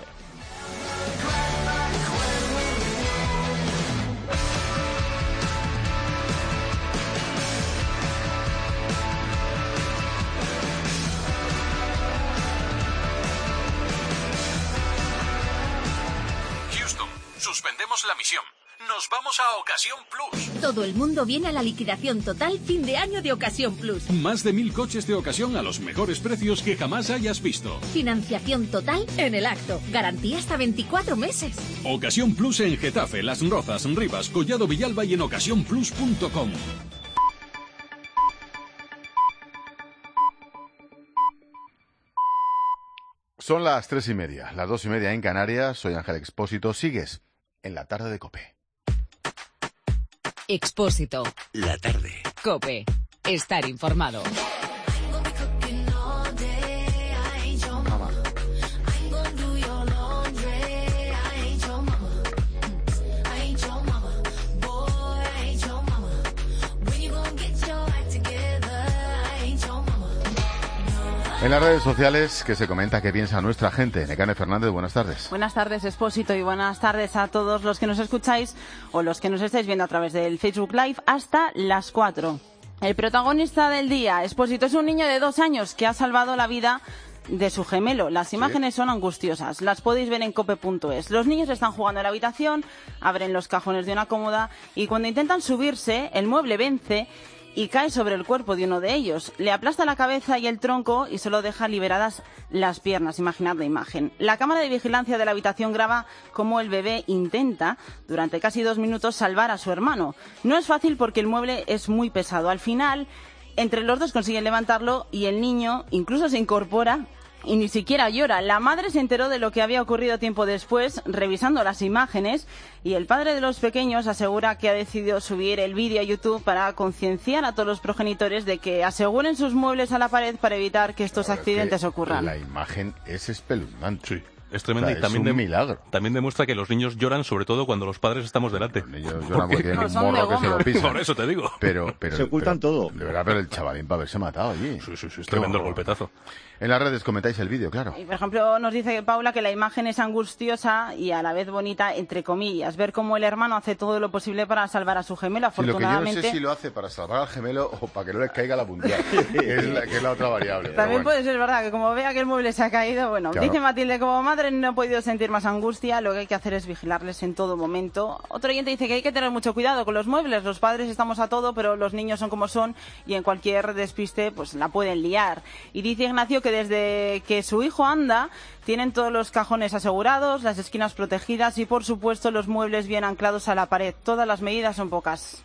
Suspendemos la misión. nos vamos a Ocasión Plus. Todo el mundo viene a la liquidación total fin de año de Ocasión Plus. Más de 1000 coches de ocasión a los mejores precios que jamás hayas visto. Financiación total en el acto. Garantía hasta 24 meses. Ocasión Plus en Getafe, Las Rozas, Rivas, Collado Villalba y en ocasiónplus.com. Son las 3:30, las 2:30 en Canarias. Soy Ángel Expósito. Sigues en la tarde de COPE. Expósito. La tarde. COPE. Estar informado. En las redes sociales, que se comenta qué piensa nuestra gente. Nekane Fernández, buenas tardes. Buenas tardes, Expósito, y buenas tardes a todos los que nos escucháis o los que nos estáis viendo a través del Facebook Live hasta las 4. El protagonista del día, Expósito, es un niño de 2 años que ha salvado la vida de su gemelo. Las imágenes son angustiosas, las podéis ver en cope.es. Los niños están jugando en la habitación, abren los cajones de una cómoda y cuando intentan subirse, el mueble vence y cae sobre el cuerpo de uno de ellos. Le aplasta la cabeza y el tronco y solo deja liberadas las piernas. Imaginad la imagen. La cámara de vigilancia de la habitación graba cómo el bebé intenta, durante casi 2 minutos, salvar a su hermano. No es fácil porque el mueble es muy pesado. Al final, entre los dos consiguen levantarlo y el niño incluso se incorpora y ni siquiera llora. La madre se enteró de lo que había ocurrido tiempo después, revisando las imágenes, y el padre de los pequeños asegura que ha decidido subir el vídeo a YouTube para concienciar a todos los progenitores de que aseguren sus muebles a la pared para evitar que estos accidentes ocurran. La imagen es espeluznante. Sí. Es tremendo, o sea, y también es un milagro. También demuestra que los niños lloran, sobre todo cuando los padres estamos delante. Los niños lloran porque tienen un morro que se lo pisan. Por eso te digo. Pero se ocultan todo. De verdad, pero el chavalín para haberse matado allí. Sí, es tremendo el golpetazo. En las redes comentáis el vídeo, claro. Y, por ejemplo, nos dice Paula que la imagen es angustiosa y a la vez bonita, entre comillas. Ver cómo el hermano hace todo lo posible para salvar a su gemelo, afortunadamente. Sí, lo que yo no sé si lo hace para salvar al gemelo o para que no les caiga la punteada, que es la otra variable. También puede ser verdad que como vea que el mueble se ha caído, bueno, claro. Dice Matilde, como madre no he podido sentir más angustia, lo que hay que hacer es vigilarles en todo momento. Otro oyente dice que hay que tener mucho cuidado con los muebles. Los padres estamos a todo, pero los niños son como son y en cualquier despiste pues la pueden liar. Y dice Ignacio que desde que su hijo anda, tienen todos los cajones asegurados, las esquinas protegidas y, por supuesto, los muebles bien anclados a la pared. Todas las medidas son pocas.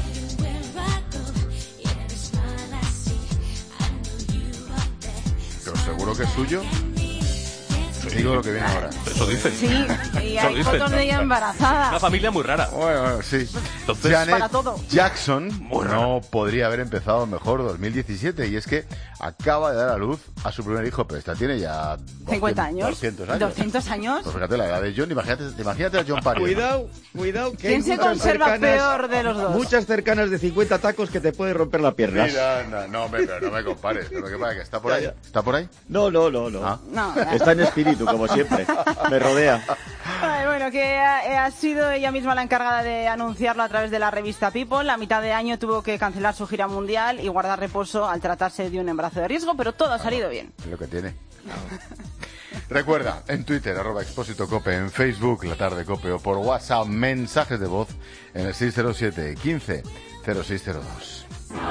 Pero seguro que es suyo. Digo lo que viene ahora. Eso dice. Sí, y hay fotos de ella embarazada. Una familia muy rara. Bueno, sí. Entonces, Janet para todo. Jackson no podría haber empezado mejor 2017 y es que acaba de dar a luz a su primer hijo, pero esta tiene ya 50 años. 200 años. 200 años. Pues fíjate la edad de John, imagínate a John Parry. Cuidado, que ¿quién se conserva peor de los dos? Muchas cercanas de 50 tacos que te pueden romper la pierna. Mira, no me compares. Pero que pasa, que está por ahí. ¿Está por ahí? No. ¿Ah? No. Está en espíritu, como siempre. Me rodea. Ay, bueno, que ha sido ella misma la encargada de anunciarlo a través de la revista People. A mitad de año tuvo que cancelar su gira mundial y guardar reposo al tratarse de un embarazo de riesgo, pero todo ha salido bien. Es lo que tiene. Recuerda, en Twitter, @expósitocope, en Facebook, La Tarde Cope, o por WhatsApp, mensajes de voz en el 607 15 0602.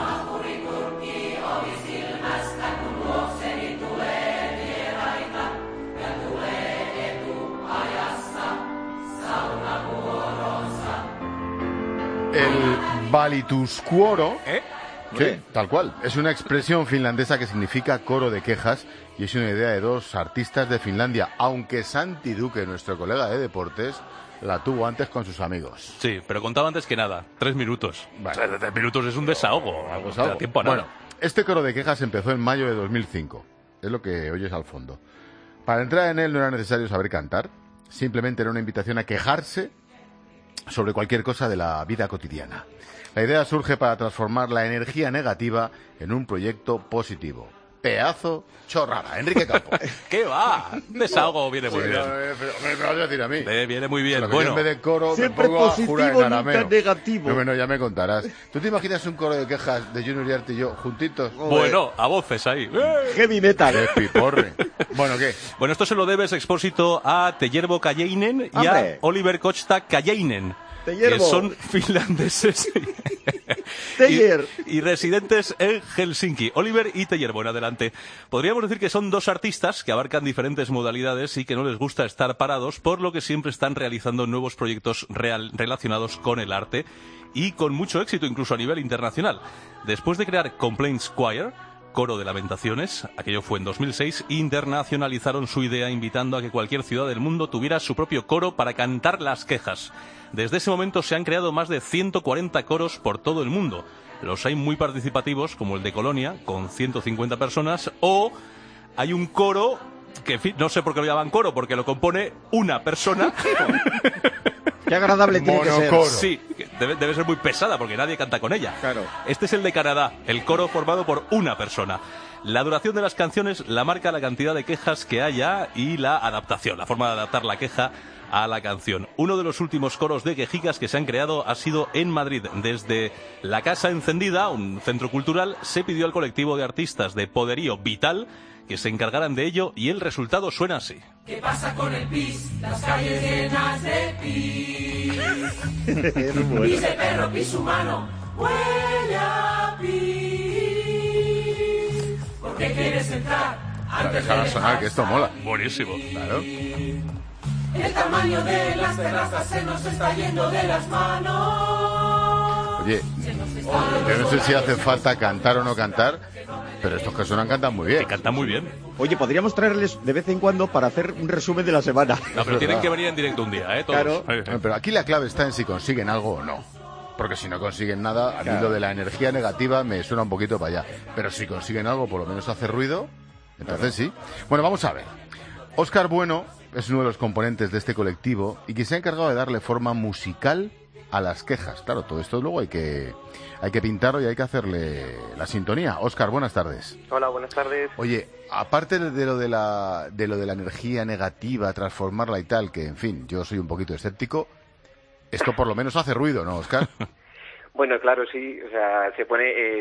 El valituscuoro, sí, tal cual, es una expresión finlandesa que significa coro de quejas y es una idea de 2 artistas de Finlandia, aunque Santi Duque, nuestro colega de deportes, la tuvo antes con sus amigos. Sí, pero contaba antes que nada, 3 minutos. Vale. 3 minutos es un desahogo, no da tiempo a nada. Bueno, este coro de quejas empezó en mayo de 2005, es lo que oyes al fondo. Para entrar en él no era necesario saber cantar, simplemente era una invitación a quejarse sobre cualquier cosa de la vida cotidiana. La idea surge para transformar la energía negativa en un proyecto positivo. Pedazo chorrada. Enrique Campo. ¿Qué va? Desahogo viene muy bien. Me vas a decir a mí. Viene muy bien. Bueno, en vez de coro, siempre me pongo positivo, a jurar en arameo. nunca negativo. No, ya me contarás. ¿Tú te imaginas un coro de quejas de Junior Yarte y yo juntitos? Bueno, a voces ahí. Heavy metal. ¡Qué piporre! Bueno, ¿qué? Bueno, esto se lo debes, Expósito, a Tellervo Kajeinen y a Oliver Kosta Kajeinen. Teyerbo. que son finlandeses y residentes en Helsinki. Oliver y Teyerbo en adelante. Podríamos decir que son dos artistas que abarcan diferentes modalidades y que no les gusta estar parados, por lo que siempre están realizando nuevos proyectos relacionados con el arte y con mucho éxito incluso a nivel internacional. Después de crear Complaints Choir, Coro de Lamentaciones, aquello fue en 2006, internacionalizaron su idea invitando a que cualquier ciudad del mundo tuviera su propio coro para cantar las quejas. Desde ese momento se han creado más de 140 coros por todo el mundo. Los hay muy participativos, como el de Colonia, con 150 personas, o hay un coro que, en fin, no sé por qué lo llaman coro, porque lo compone una persona. Qué agradable tiene que ser. Sí, debe ser muy pesada porque nadie canta con ella. Claro. Este es el de Canadá, el coro formado por una persona. La duración de las canciones la marca la cantidad de quejas que haya y la adaptación, la forma de adaptar la queja a la canción. Uno de los últimos coros de quejicas que se han creado ha sido en Madrid. Desde La Casa Encendida, un centro cultural, se pidió al colectivo de artistas de Poderío Vital que se encargaran de ello y el resultado suena así. ¿Qué pasa con el pis? Las calles llenas de pis. Pis de perro, pis humano, huele a pis. ¿Por qué quieres entrar? Déjala sonar, que esto mola. Buenísimo. Claro. El tamaño de las terrazas se nos está yendo de las manos. Oye, yo no sé si hace falta cantar o no cantar, pero estos que suenan cantan muy bien. Que cantan muy bien. Oye, podríamos traerles de vez en cuando para hacer un resumen de la semana. No, pero tienen que venir en directo un día, ¿eh? Todos. Claro. Pero aquí la clave está en si consiguen algo o no. Porque si no consiguen nada, a mí lo de la energía negativa me suena un poquito para allá. Pero si consiguen algo, por lo menos hace ruido, entonces sí. Bueno, vamos a ver. Óscar Bueno es uno de los componentes de este colectivo y que se ha encargado de darle forma musical a las quejas. Claro, todo esto luego hay que pintarlo y hay que hacerle la sintonía. Óscar, buenas tardes. Hola, buenas tardes. Oye, aparte de lo de la energía negativa, transformarla y tal, que en fin, yo soy un poquito escéptico, esto por lo menos hace ruido, ¿no, Óscar? Bueno, claro, sí, o sea, se pone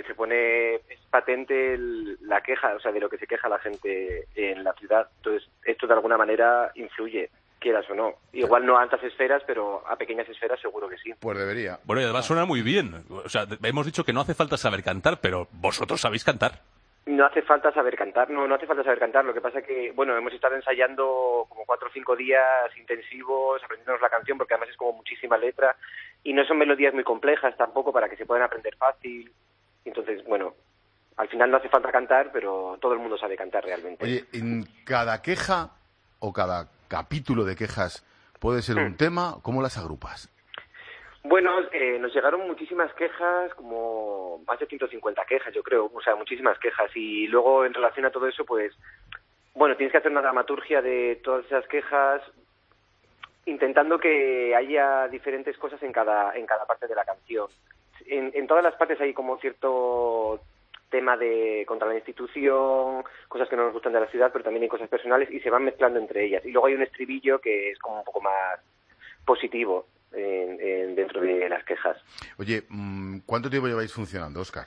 es patente la queja, o sea, de lo que se queja la gente en la ciudad. Entonces, esto de alguna manera influye, quieras o no. Igual no a altas esferas, pero a pequeñas esferas seguro que sí. Pues debería. Bueno, y además suena muy bien. O sea, hemos dicho que no hace falta saber cantar, pero vosotros sabéis cantar. No hace falta saber cantar, no hace falta saber cantar. Lo que pasa que, bueno, hemos estado ensayando como 4 o 5 días intensivos, aprendiéndonos la canción, porque además es como muchísima letra, y no son melodías muy complejas tampoco para que se puedan aprender fácil. Entonces, bueno, al final no hace falta cantar, pero todo el mundo sabe cantar realmente. Oye, ¿en cada queja o cada capítulo de quejas puede ser un tema? ¿Cómo las agrupas? Bueno, nos llegaron muchísimas quejas, como más de 150 quejas, yo creo, o sea, muchísimas quejas. Y luego, en relación a todo eso, pues, bueno, tienes que hacer una dramaturgia de todas esas quejas, intentando que haya diferentes cosas en cada parte de la canción. En todas las partes hay como cierto tema contra la institución, cosas que no nos gustan de la ciudad, pero también hay cosas personales y se van mezclando entre ellas. Y luego hay un estribillo que es como un poco más positivo dentro de las quejas. Oye, ¿cuánto tiempo lleváis funcionando, Óscar?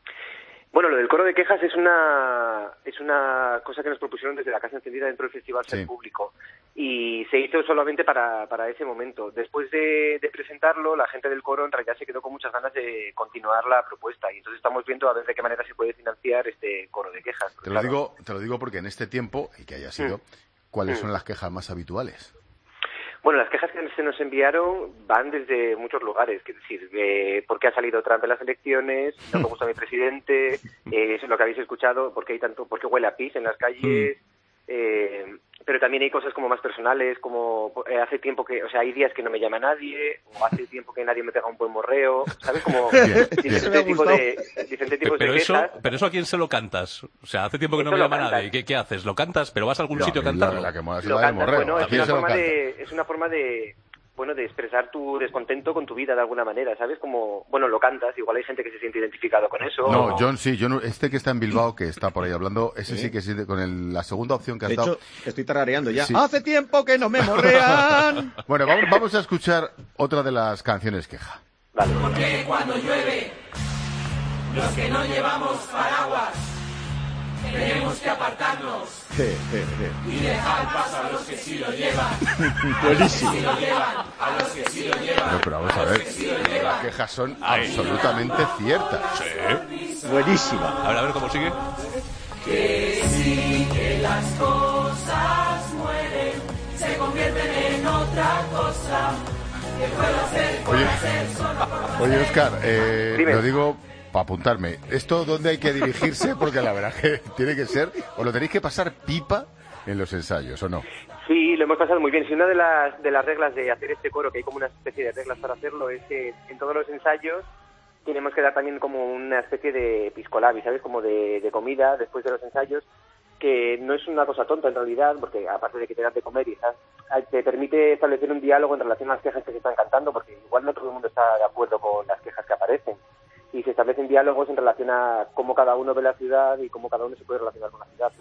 Bueno, lo del coro de quejas es una cosa que nos propusieron desde la Casa Encendida dentro del Festival Ser Público y se hizo solamente para ese momento. Después de presentarlo, la gente del coro en realidad se quedó con muchas ganas de continuar la propuesta y entonces estamos viendo a ver de qué manera se puede financiar este coro de quejas. Te lo digo porque en este tiempo, y que haya sido, ¿cuáles son las quejas más habituales? Bueno, las quejas que se nos enviaron van desde muchos lugares, es decir, por qué ha salido Trump en las elecciones, no me gusta mi presidente, eso es lo que habéis escuchado, por qué huele a pis en las calles, pero también hay cosas como más personales, como hace tiempo que, o sea, hay días que no me llama nadie, o hace tiempo que nadie me pega un buen morreo, ¿sabes? Como diferentes tipos de quejas. Pero eso ¿a quién se lo cantas? O sea, hace tiempo que no me llama nadie. ¿Qué haces? ¿Lo cantas? ¿Pero vas a algún sitio a cantarlo? Lo cantas, bueno, es una forma de expresar tu descontento con tu vida de alguna manera, ¿sabes? Como, bueno, lo cantas, igual hay gente que se siente identificado con eso. No, John sí, este que está en Bilbao, que está por ahí hablando, ese sí que sí, con la segunda opción que has dado. De hecho, estoy tarareando ya. Sí. ¡Hace tiempo que no me morrean! Bueno, vamos a escuchar otra de las canciones queja. Vale. Porque cuando llueve, los que no llevamos paraguas, tenemos que apartarnos y dejar paso a los que sí lo llevan. Buenísimo. Si lo llevan, A los que sí lo llevan. No, pero vamos a ver, las quejas son absolutamente ciertas. Sí. Buenísima. A ver cómo sigue. Que sí, que las cosas mueren, se convierten en otra cosa. Que puedo hacer, puedo hacer solo por Oye, Óscar, lo digo para apuntarme. ¿Esto dónde hay que dirigirse? Porque la verdad que tiene que ser, o lo tenéis que pasar pipa en los ensayos, ¿o no? Sí, lo hemos pasado muy bien. Si una de las reglas de hacer este coro, que hay como una especie de reglas para hacerlo, es que en todos los ensayos tenemos que dar también como una especie de piscolabi, ¿sabes? Como de comida después de los ensayos, que no es una cosa tonta en realidad, porque aparte de que te das de comer y te permite establecer un diálogo en relación a las quejas que se están cantando, porque igual no todo el mundo está de acuerdo con las quejas que aparecen. Y se establecen diálogos en relación a cómo cada uno ve la ciudad y cómo cada uno se puede relacionar con la ciudad.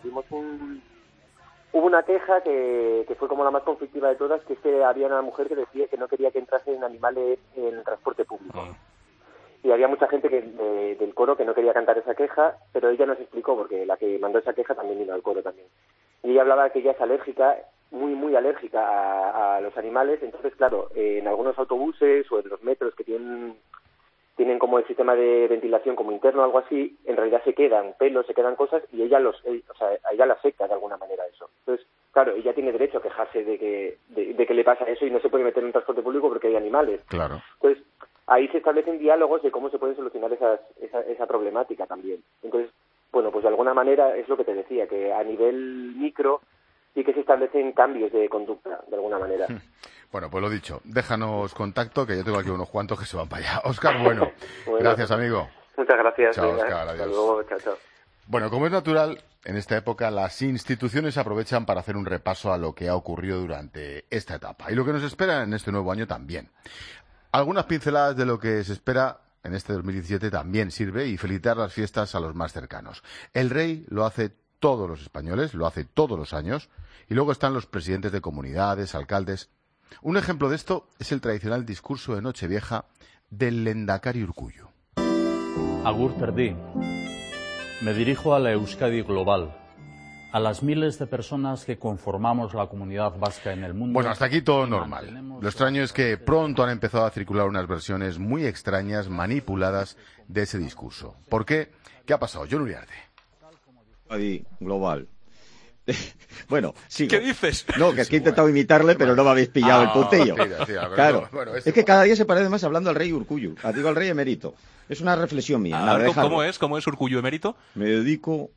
Hubo una queja que fue como la más conflictiva de todas, que es que había una mujer que decía que no quería que entrasen animales en el transporte público. Y había mucha gente del coro que no quería cantar esa queja, pero ella nos explicó, porque la que mandó esa queja también vino al coro también. Y ella hablaba de que ella es alérgica, muy alérgica a los animales. Entonces, claro, en algunos autobuses o en los metros que tienen como el sistema de ventilación como interno o algo así, en realidad se quedan pelos, se quedan cosas, y ella a ella la afecta de alguna manera eso. Entonces, claro, ella tiene derecho a quejarse de que le pasa eso y no se puede meter en un transporte público porque hay animales. Claro. Entonces, ahí se establecen diálogos de cómo se puede solucionar esa problemática también. Entonces, bueno, pues de alguna manera es lo que te decía, que a nivel micro sí que se establecen cambios de conducta, de alguna manera. Bueno, pues lo dicho, déjanos contacto, que yo tengo aquí unos cuantos que se van para allá. Óscar, bueno, gracias, amigo. Muchas gracias. Chao, Óscar, adiós. Hasta luego, chao. Bueno, como es natural, en esta época las instituciones aprovechan para hacer un repaso a lo que ha ocurrido durante esta etapa y lo que nos espera en este nuevo año también. Algunas pinceladas de lo que se espera en este 2017 también sirve, y felicitar las fiestas a los más cercanos. El rey lo hace todos los españoles, lo hace todos los años, y luego están los presidentes de comunidades, alcaldes. Un ejemplo de esto es el tradicional discurso de Nochevieja del Lehendakari Urkullu. Agur Terdi. Me dirijo a la Euskadi global, a las miles de personas que conformamos la comunidad vasca en el mundo. Bueno, hasta aquí todo normal. Lo extraño es que pronto han empezado a circular unas versiones muy extrañas, manipuladas, de ese discurso. ¿Por qué? ¿Qué ha pasado? John Uriarte. Euskadi global. Bueno, sigo. ¿Qué dices? No, que es que he intentado imitarle, pero no me habéis pillado el puntillo. Claro, bueno, es que cada día se parece más hablando al rey Urkullu, digo al rey emérito. Es una reflexión mía. ¿Cómo es Urkullu emérito? Me dirijo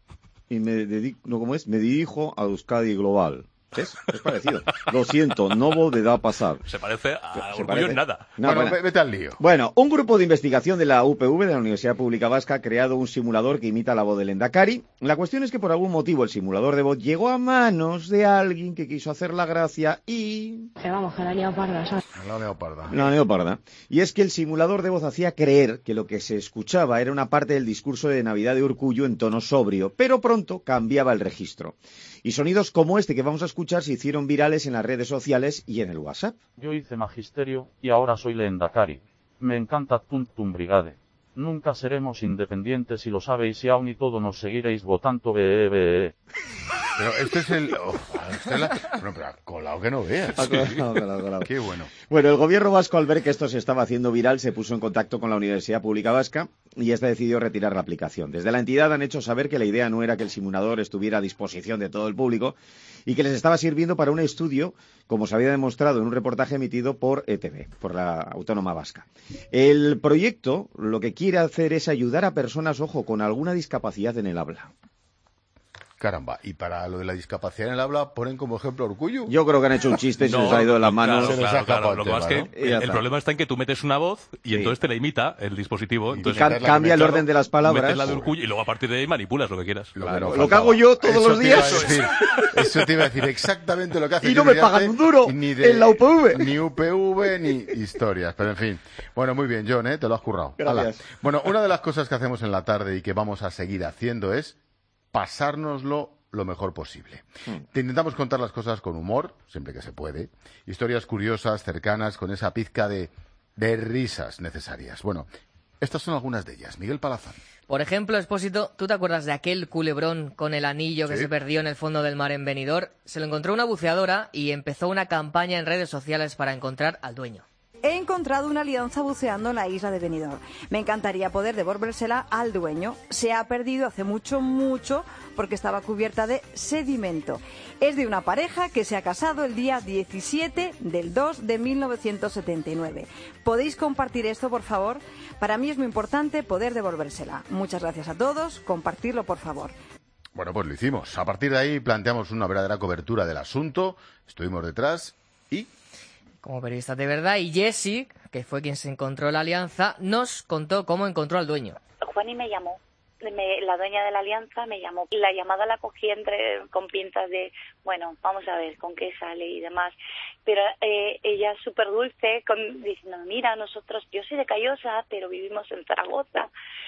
a Euskadi global. ¿Ves? Es parecido. Lo siento, no volverá a pasar. Se parece a Urkullu en nada. Bueno, vete al lío. Bueno, un grupo de investigación de la UPV, de la Universidad Pública Vasca, ha creado un simulador que imita la voz del Lehendakari. La cuestión es que por algún motivo el simulador de voz llegó a manos de alguien que quiso hacer la gracia y... Vamos, que la neoparda, ¿sabes? La neoparda. Y es que el simulador de voz hacía creer que lo que se escuchaba era una parte del discurso de Navidad de Urkullu en tono sobrio, pero pronto cambiaba el registro. Y sonidos como este que vamos a escuchar se hicieron virales en las redes sociales y en el WhatsApp. Yo hice magisterio y ahora soy Lehendakari. Me encanta Tum Tum Brigade. Nunca seremos independientes y lo sabéis, y aún y todo nos seguiréis votando BE. Pero este es el... Bueno, pero colado que no veas. Colado. Qué bueno. Bueno, el gobierno vasco, al ver que esto se estaba haciendo viral, se puso en contacto con la Universidad Pública Vasca y esta decidió retirar la aplicación. Desde la entidad han hecho saber que la idea no era que el simulador estuviera a disposición de todo el público y que les estaba sirviendo para un estudio, como se había demostrado en un reportaje emitido por ETV, por la Autónoma Vasca. El proyecto lo que quiere hacer es ayudar a personas, ojo, con alguna discapacidad en el habla. Caramba, y para lo de la discapacidad en el habla ponen como ejemplo a Urkullu. Yo creo que han hecho un chiste y se les ha ido de las manos. Claro. Lo que pasa es que el problema está en que tú metes una voz y entonces te la imita el dispositivo. Entonces cambia el orden de las palabras. Metes la de Urkullu y luego a partir de ahí manipulas lo que quieras. Lo que hago yo todos los días. Eso te iba a decir exactamente lo que hace. Y no me pagan un duro en la UPV. Ni UPV ni historias, pero en fin. Bueno, muy bien, John, te lo has currado. Gracias. Bueno, una de las cosas que hacemos en la tarde y que vamos a seguir haciendo es pasárnoslo lo mejor posible. Te intentamos contar las cosas con humor, siempre que se puede, historias curiosas, cercanas, con esa pizca de risas necesarias. Bueno, Estas son algunas de ellas. Miguel Palazán. Por ejemplo, Expósito, ¿tú te acuerdas de aquel culebrón con el anillo que Sí. se perdió en el fondo del mar en Benidorm? Se lo encontró una buceadora y empezó una campaña en redes sociales para encontrar al dueño. He encontrado una alianza buceando en la isla de Benidorm. Me encantaría poder devolvérsela al dueño. Se ha perdido hace mucho, porque estaba cubierta de sedimento. Es de una pareja que se ha casado el día 17 del 2 de 1979. ¿Podéis compartir esto, por favor? Para mí es muy importante poder devolvérsela. Muchas gracias a todos. Compartirlo, por favor. Bueno, pues lo hicimos. A partir de ahí planteamos una verdadera cobertura del asunto. Estuvimos detrás y... Como periodista de verdad, y Jessie, que fue quien se encontró la alianza, nos contó cómo encontró al dueño. Juani me llamó, la dueña de la alianza me llamó. La llamada la cogí con pinzas de, bueno, vamos a ver con qué sale y demás. Pero ella es súper dulce, diciendo, mira, yo soy de Callosa, pero vivimos en Zaragoza.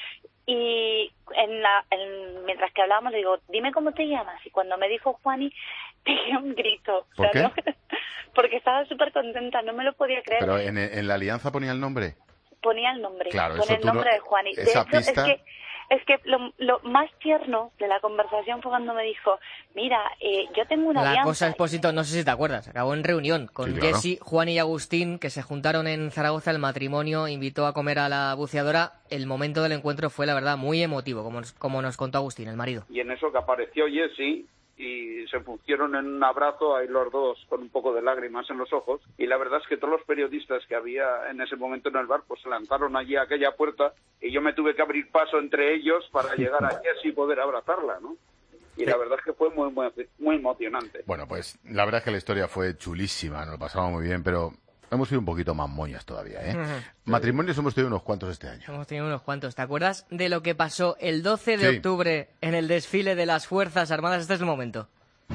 Y mientras que hablábamos, le digo, dime cómo te llamas. Y cuando me dijo Juani, pegué un grito. ¿Por qué? ¿no? Porque estaba súper contenta, no me lo podía creer. Pero en la alianza ponía el nombre. Ponía el nombre, Claro, pone el nombre de Juani. De esa hecho, pista... es que lo más tierno de la conversación fue cuando me dijo, mira, yo tengo una La alianza. cosa, Expósito, no sé si te acuerdas, acabó en reunión con Sí, claro. Jessie, Juan y Agustín, que se juntaron en Zaragoza. El matrimonio invitó a comer a la buceadora. El momento del encuentro fue, la verdad, muy emotivo, como nos contó Agustín, el marido. Y en eso que apareció Jessie y se pusieron en un abrazo ahí los dos con un poco de lágrimas en los ojos, y la verdad es que todos los periodistas que había en ese momento en el bar pues se lanzaron allí a aquella puerta y yo me tuve que abrir paso entre ellos para llegar a Jessie y poder abrazarla, ¿no? Y la verdad es que fue muy emocionante. Bueno, pues la verdad es que la historia fue chulísima, nos lo pasamos muy bien, pero hemos sido un poquito más moñas todavía, ¿eh? Matrimonios hemos tenido unos cuantos este año. Hemos tenido unos cuantos. ¿Te acuerdas de lo que pasó el 12 de Sí. octubre en el desfile de las Fuerzas Armadas? Este es el momento.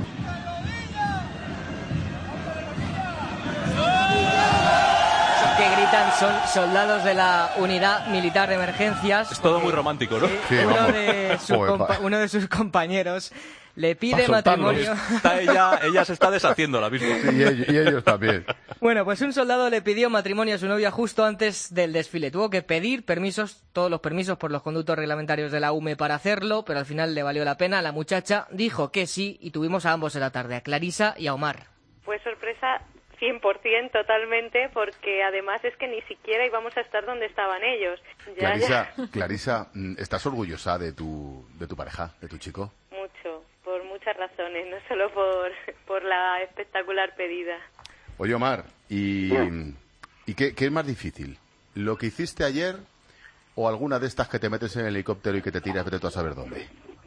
Que gritan son soldados de la Unidad Militar de Emergencias. Es todo muy romántico, ¿no? Sí, Uno de sus compañeros le pide Pa' soltarlos. matrimonio. Ella se está deshaciendo ahora mismo. Sí, y ellos también. Bueno, pues un soldado le pidió matrimonio a su novia justo antes del desfile. Tuvo que pedir permisos, todos los permisos por los conductos reglamentarios de la UME para hacerlo, pero al final le valió la pena. La muchacha dijo que sí y tuvimos a ambos en la tarde, a Clarisa y a Omar. Fue sorpresa 100% totalmente, porque además es que ni siquiera íbamos a estar donde estaban ellos. Clarisa, ¿estás orgullosa de tu pareja, de tu chico? Mucho, por muchas razones, no solo por la espectacular pedida. Oye, Omar, ¿y qué es más difícil? ¿Lo que hiciste ayer o alguna de estas que te metes en el helicóptero y que te tiras, vete tú a saber dónde?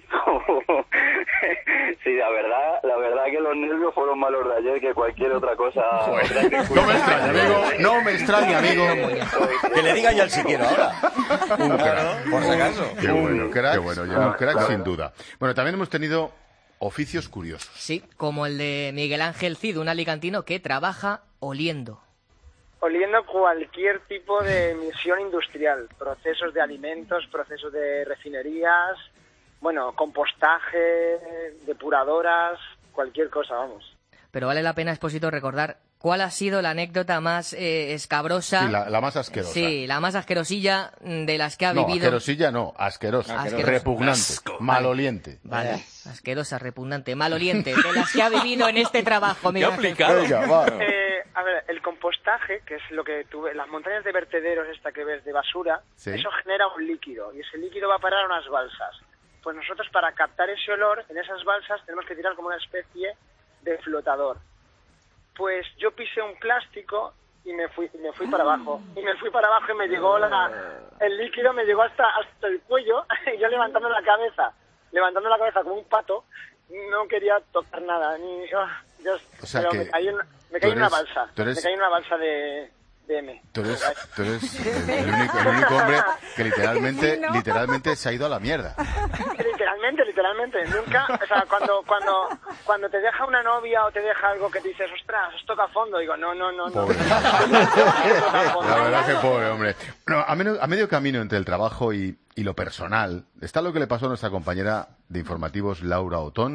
Sí, la verdad que los nervios fueron más los de ayer que cualquier otra cosa. No me extraña, amigo. No me extraña, amigo. Que le diga ya el siquiera ahora. Un crack. Por si acaso. Qué bueno, qué bueno. Ya un crack sin duda. Bueno, también hemos tenido oficios curiosos. Sí, como el de Miguel Ángel Cid, un alicantino que trabaja oliendo. Oliendo cualquier tipo de emisión industrial, procesos de alimentos, procesos de refinerías, bueno, compostaje, depuradoras, cualquier cosa, vamos. Pero vale la pena, Expósito, recordar cuál ha sido la anécdota más escabrosa. Sí, la más asquerosa. Sí, la más asquerosilla de las que ha No, vivido. asquerosilla no, asquerosa. Repugnante, maloliente. Vale, asquerosa, repugnante, maloliente, de las que ha vivido en este trabajo. Miguel Ángel. Venga, va. A ver, el compostaje, que es lo que tuve, las montañas de vertederos esta que ves de basura, Sí. eso genera un líquido y ese líquido va a parar a unas balsas. Pues nosotros para captar ese olor en esas balsas tenemos que tirar como una especie de flotador. Pues yo pisé un plástico y me fui para abajo. Y me fui para abajo y me llegó el líquido me llegó hasta el cuello y yo levantando la cabeza como un pato, no quería tocar nada. O sea pero que me caí en tú una eres- balsa. tú eres- Me caí en una balsa de M. Tú eres el único hombre que literalmente se ha ido a la mierda. Literalmente. Nunca, o sea, cuando te deja una novia o te deja algo que te dices, ostras, os toca a fondo, digo, no. Pobre. La verdad que pobre, hombre. Bueno, a medio camino entre el trabajo y lo personal, está lo que le pasó a nuestra compañera de informativos, Laura Otón,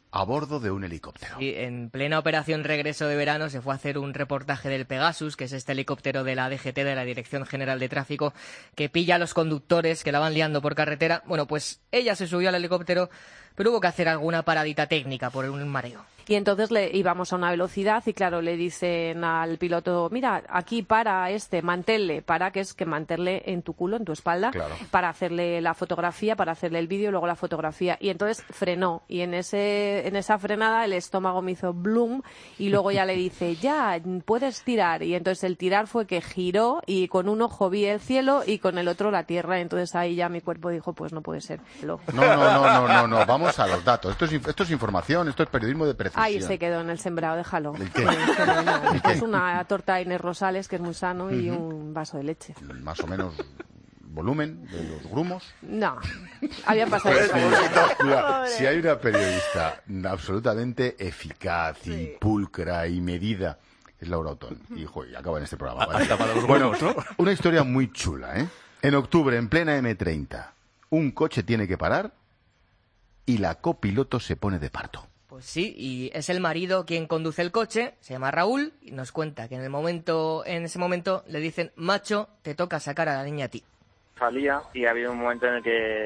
a bordo de un helicóptero. Y en plena operación regreso de verano se fue a hacer un reportaje del Pegasus, que es este helicóptero de la DGT, de la Dirección General de Tráfico, que pilla a los conductores que la van liando por carretera. Bueno, pues ella se subió al helicóptero, pero hubo que hacer alguna paradita técnica por un mareo. Y entonces íbamos a una velocidad y claro, le dicen al piloto, mira, aquí manténle, que es que mantenerle en tu culo, en tu espalda, Claro. para hacerle la fotografía, para hacerle el vídeo y luego la fotografía. Y entonces frenó y en esa frenada el estómago me hizo bloom y luego ya le dice, ya, puedes tirar. Y entonces el tirar fue que giró y con un ojo vi el cielo y con el otro la tierra. Entonces ahí ya mi cuerpo dijo, pues no puede ser. No, vamos a los datos. Esto es información, esto es periodismo de precisión. Ahí se quedó en el sembrado, déjalo. ¿El qué? No, pues una torta de Inés Rosales, que es muy sano, y un vaso de leche. Más o menos volumen de los grumos. No, habían pasado Pues, cosas. mira, si hay una periodista absolutamente eficaz y pulcra y medida, es Laura Otón. Y acaba en este programa. ¿vale? Bueno, una historia muy chula, ¿eh? En octubre, en plena M30, un coche tiene que parar y la copiloto se pone de parto. Pues sí, y es el marido quien conduce el coche, se llama Raúl, y nos cuenta que en ese momento le dicen, macho, te toca sacar a la niña a ti. Salía y ha habido un momento en el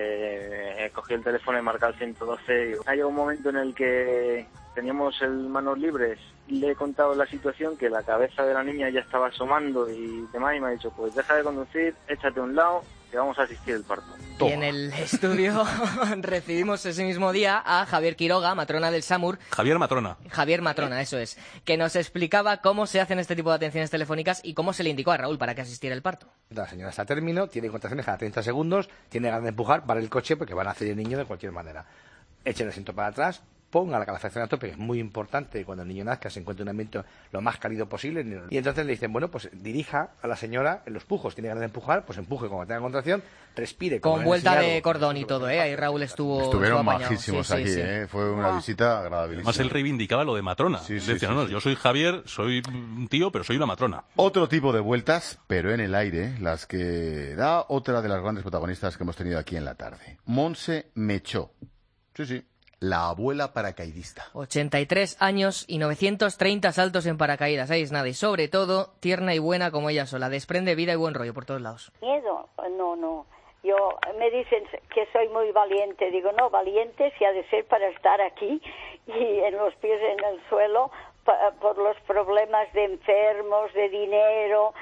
que cogí el teléfono y marcé el 112. Y ha llegado un momento en el que teníamos manos libres. Le he contado la situación, que la cabeza de la niña ya estaba asomando y demás, y me ha dicho, pues deja de conducir, échate a un lado, que vamos a asistir al parto. Y en el estudio recibimos ese mismo día a Javier Quiroga, matrona del SAMUR. Javier Matrona, eso es. Que nos explicaba cómo se hacen este tipo de atenciones telefónicas y cómo se le indicó a Raúl para que asistiera al parto. La señora está a término, tiene contracciones cada 30 segundos, tiene ganas de empujar para el coche porque van a hacer el niño de cualquier manera. Eche el asiento para atrás, ponga la calefacción a tope, que es muy importante que cuando el niño nazca se encuentre en un ambiente lo más cálido posible. Y entonces le dicen, bueno, pues dirija a la señora en los pujos. Tiene ganas de empujar, pues empuje cuando tenga contracción, respire. Con vuelta de cordón y todo, ¿eh? Ahí Raúl Estuvieron majísimos aquí, ¿eh? Fue una visita agradabilísima. Además, él reivindicaba lo de matrona. Decía, no, yo soy Javier, soy un tío, pero soy una matrona. Otro tipo de vueltas, pero en el aire, las que da otra de las grandes protagonistas que hemos tenido aquí en la tarde. Montse Mechó. Sí. La abuela paracaidista. 83 años y 930 saltos en paracaídas. Ahí es nada. Y sobre todo, tierna y buena como ella sola. Desprende vida y buen rollo por todos lados. ¿Miedo? No. Me dicen que soy muy valiente. Digo, no, valiente si ha de ser para estar aquí y en los pies en el suelo por los problemas de enfermos, de dinero,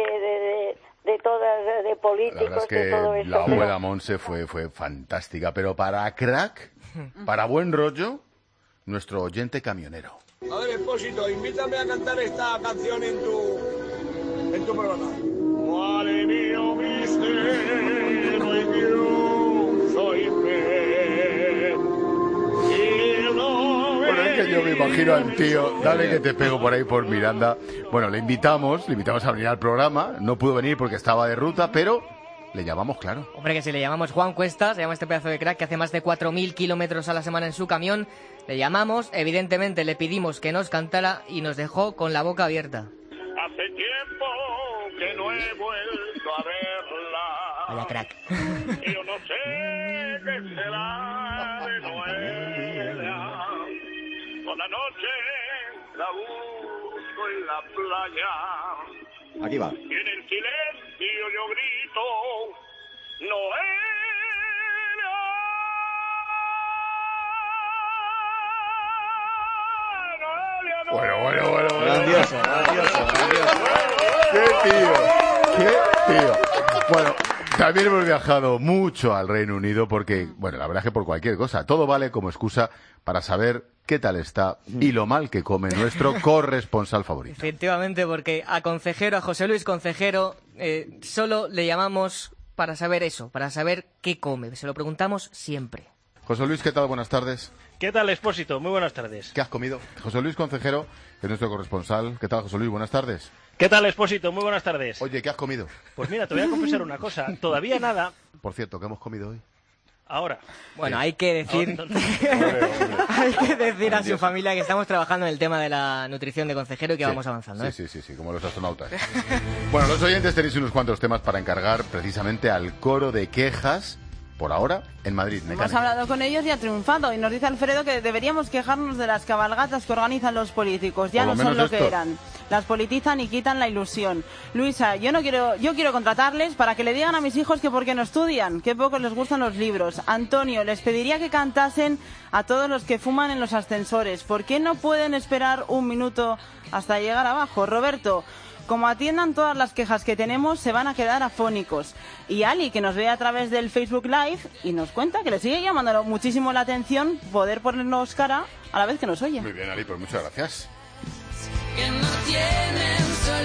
de todas, de políticos, la verdad es que de todo eso. La abuela Montse fue fantástica, pero para crack, para buen rollo, nuestro oyente camionero. A ver, Espósito, invítame a cantar esta canción en tu programa. Vale mío, misterio, y yo soy fe. Bueno, es que yo me imagino al tío, dale que te pego por ahí por Miranda. Bueno, le invitamos a venir al programa, no pudo venir porque estaba de ruta, pero le llamamos, claro. Hombre, que si le llamamos Juan Cuesta, se llama este pedazo de crack que hace más de 4.000 kilómetros a la semana en su camión. Le llamamos, evidentemente le pedimos que nos cantara y nos dejó con la boca abierta. Hace tiempo que no he vuelto a verla. Vaya crack. Yo no sé qué será de Noelia. Toda noche la busco en la playa. Aquí va. Y en el silencio yo grito, Noelia. Bueno. Grandioso. ¡Qué tío! Bueno, también hemos viajado mucho al Reino Unido porque, bueno, la verdad es que por cualquier cosa, todo vale como excusa para saber qué tal está y lo mal que come nuestro corresponsal favorito. Efectivamente, porque a José Luis Concejero, solo le llamamos para saber eso, para saber qué come. Se lo preguntamos siempre. José Luis, ¿qué tal? Buenas tardes. ¿Qué tal, Expósito? Muy buenas tardes. ¿Qué has comido? José Luis Concejero es nuestro corresponsal. ¿Qué tal, José Luis? Buenas tardes. ¿Qué tal, Expósito? Muy buenas tardes. Oye, ¿qué has comido? Pues mira, te voy a confesar una cosa. Todavía nada. Por cierto, ¿qué hemos comido hoy? Ahora. Bueno, hay que decir a su familia que estamos trabajando en el tema de la nutrición de Concejero y que vamos avanzando. Sí, como los astronautas. Bueno, los oyentes tenéis unos cuantos temas para encargar precisamente al coro de quejas por ahora, en Madrid. Hemos Mecánica. hablado con ellos y ha triunfado. Y nos dice Alfredo que deberíamos quejarnos de las cabalgatas que organizan los políticos. Ya Por no lo son menos lo que esto. eran. Las politizan y quitan la ilusión. Luisa, yo quiero contratarles para que le digan a mis hijos que por qué no estudian, que poco les gustan los libros. Antonio, les pediría que cantasen a todos los que fuman en los ascensores. ¿Por qué no pueden esperar un minuto hasta llegar abajo? Roberto, como atiendan todas las quejas que tenemos, se van a quedar afónicos. Y Ali, que nos ve a través del Facebook Live y nos cuenta que le sigue llamando muchísimo la atención poder ponernos cara a la vez que nos oye. Muy bien, Ali, pues muchas gracias. Que no tienen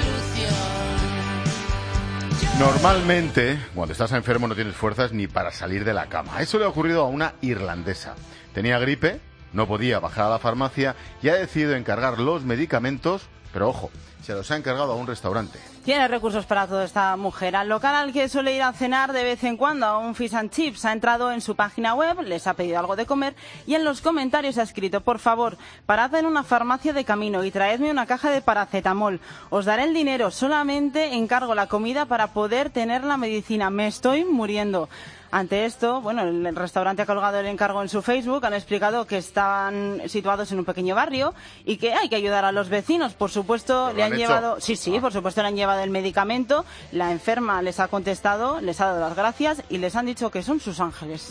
solución. Normalmente, cuando estás enfermo no tienes fuerzas ni para salir de la cama. Eso le ha ocurrido a una irlandesa. Tenía gripe, no podía bajar a la farmacia y ha decidido encargar los medicamentos, pero ojo, se los ha encargado a un restaurante. Tiene recursos para toda esta mujer. Al local al que suele ir a cenar de vez en cuando, a un Fish and Chips, ha entrado en su página web, les ha pedido algo de comer y en los comentarios ha escrito: por favor, parad en una farmacia de camino y traedme una caja de paracetamol. Os daré el dinero, solamente encargo la comida para poder tener la medicina. Me estoy muriendo. Ante esto, bueno, el restaurante ha colgado el encargo en su Facebook, han explicado que están situados en un pequeño barrio y que hay que ayudar a los vecinos. Por supuesto, le han llevado, por supuesto le han llevado el medicamento. La enferma les ha contestado, les ha dado las gracias y les han dicho que son sus ángeles.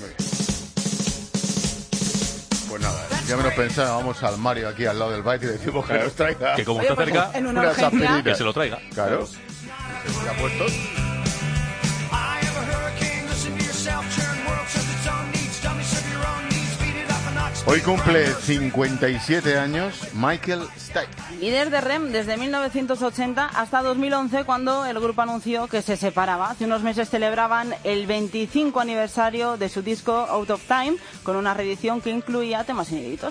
Pues nada, ya menos pensaba, vamos al Mario aquí al lado del bike y le decimos que nos traiga. Que como está cerca, en una unas urgencia, aspirinas. que se lo traiga. Claro. ¿Ya puestos? Hoy cumple 57 años Michael Stipe. Líder de REM desde 1980 hasta 2011, cuando el grupo anunció que se separaba. Hace unos meses celebraban el 25 aniversario de su disco Out of Time, con una reedición que incluía temas inéditos.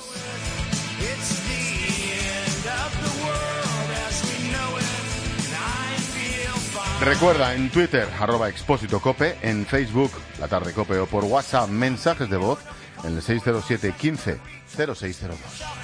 Recuerda, en Twitter, @expósitocope, en Facebook, La Tarde Cope, o por WhatsApp, mensajes de voz, en el 607 15 0602.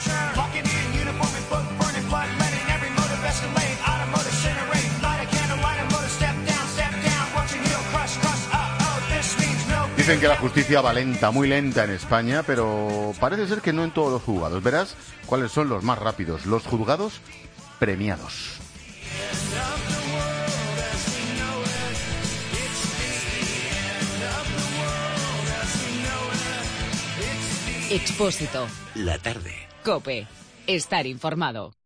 Dicen que la justicia va lenta, muy lenta en España, pero parece ser que no en todos los juzgados. Verás cuáles son los más rápidos, los juzgados premiados. Expósito. La tarde. COPE. Estar informado.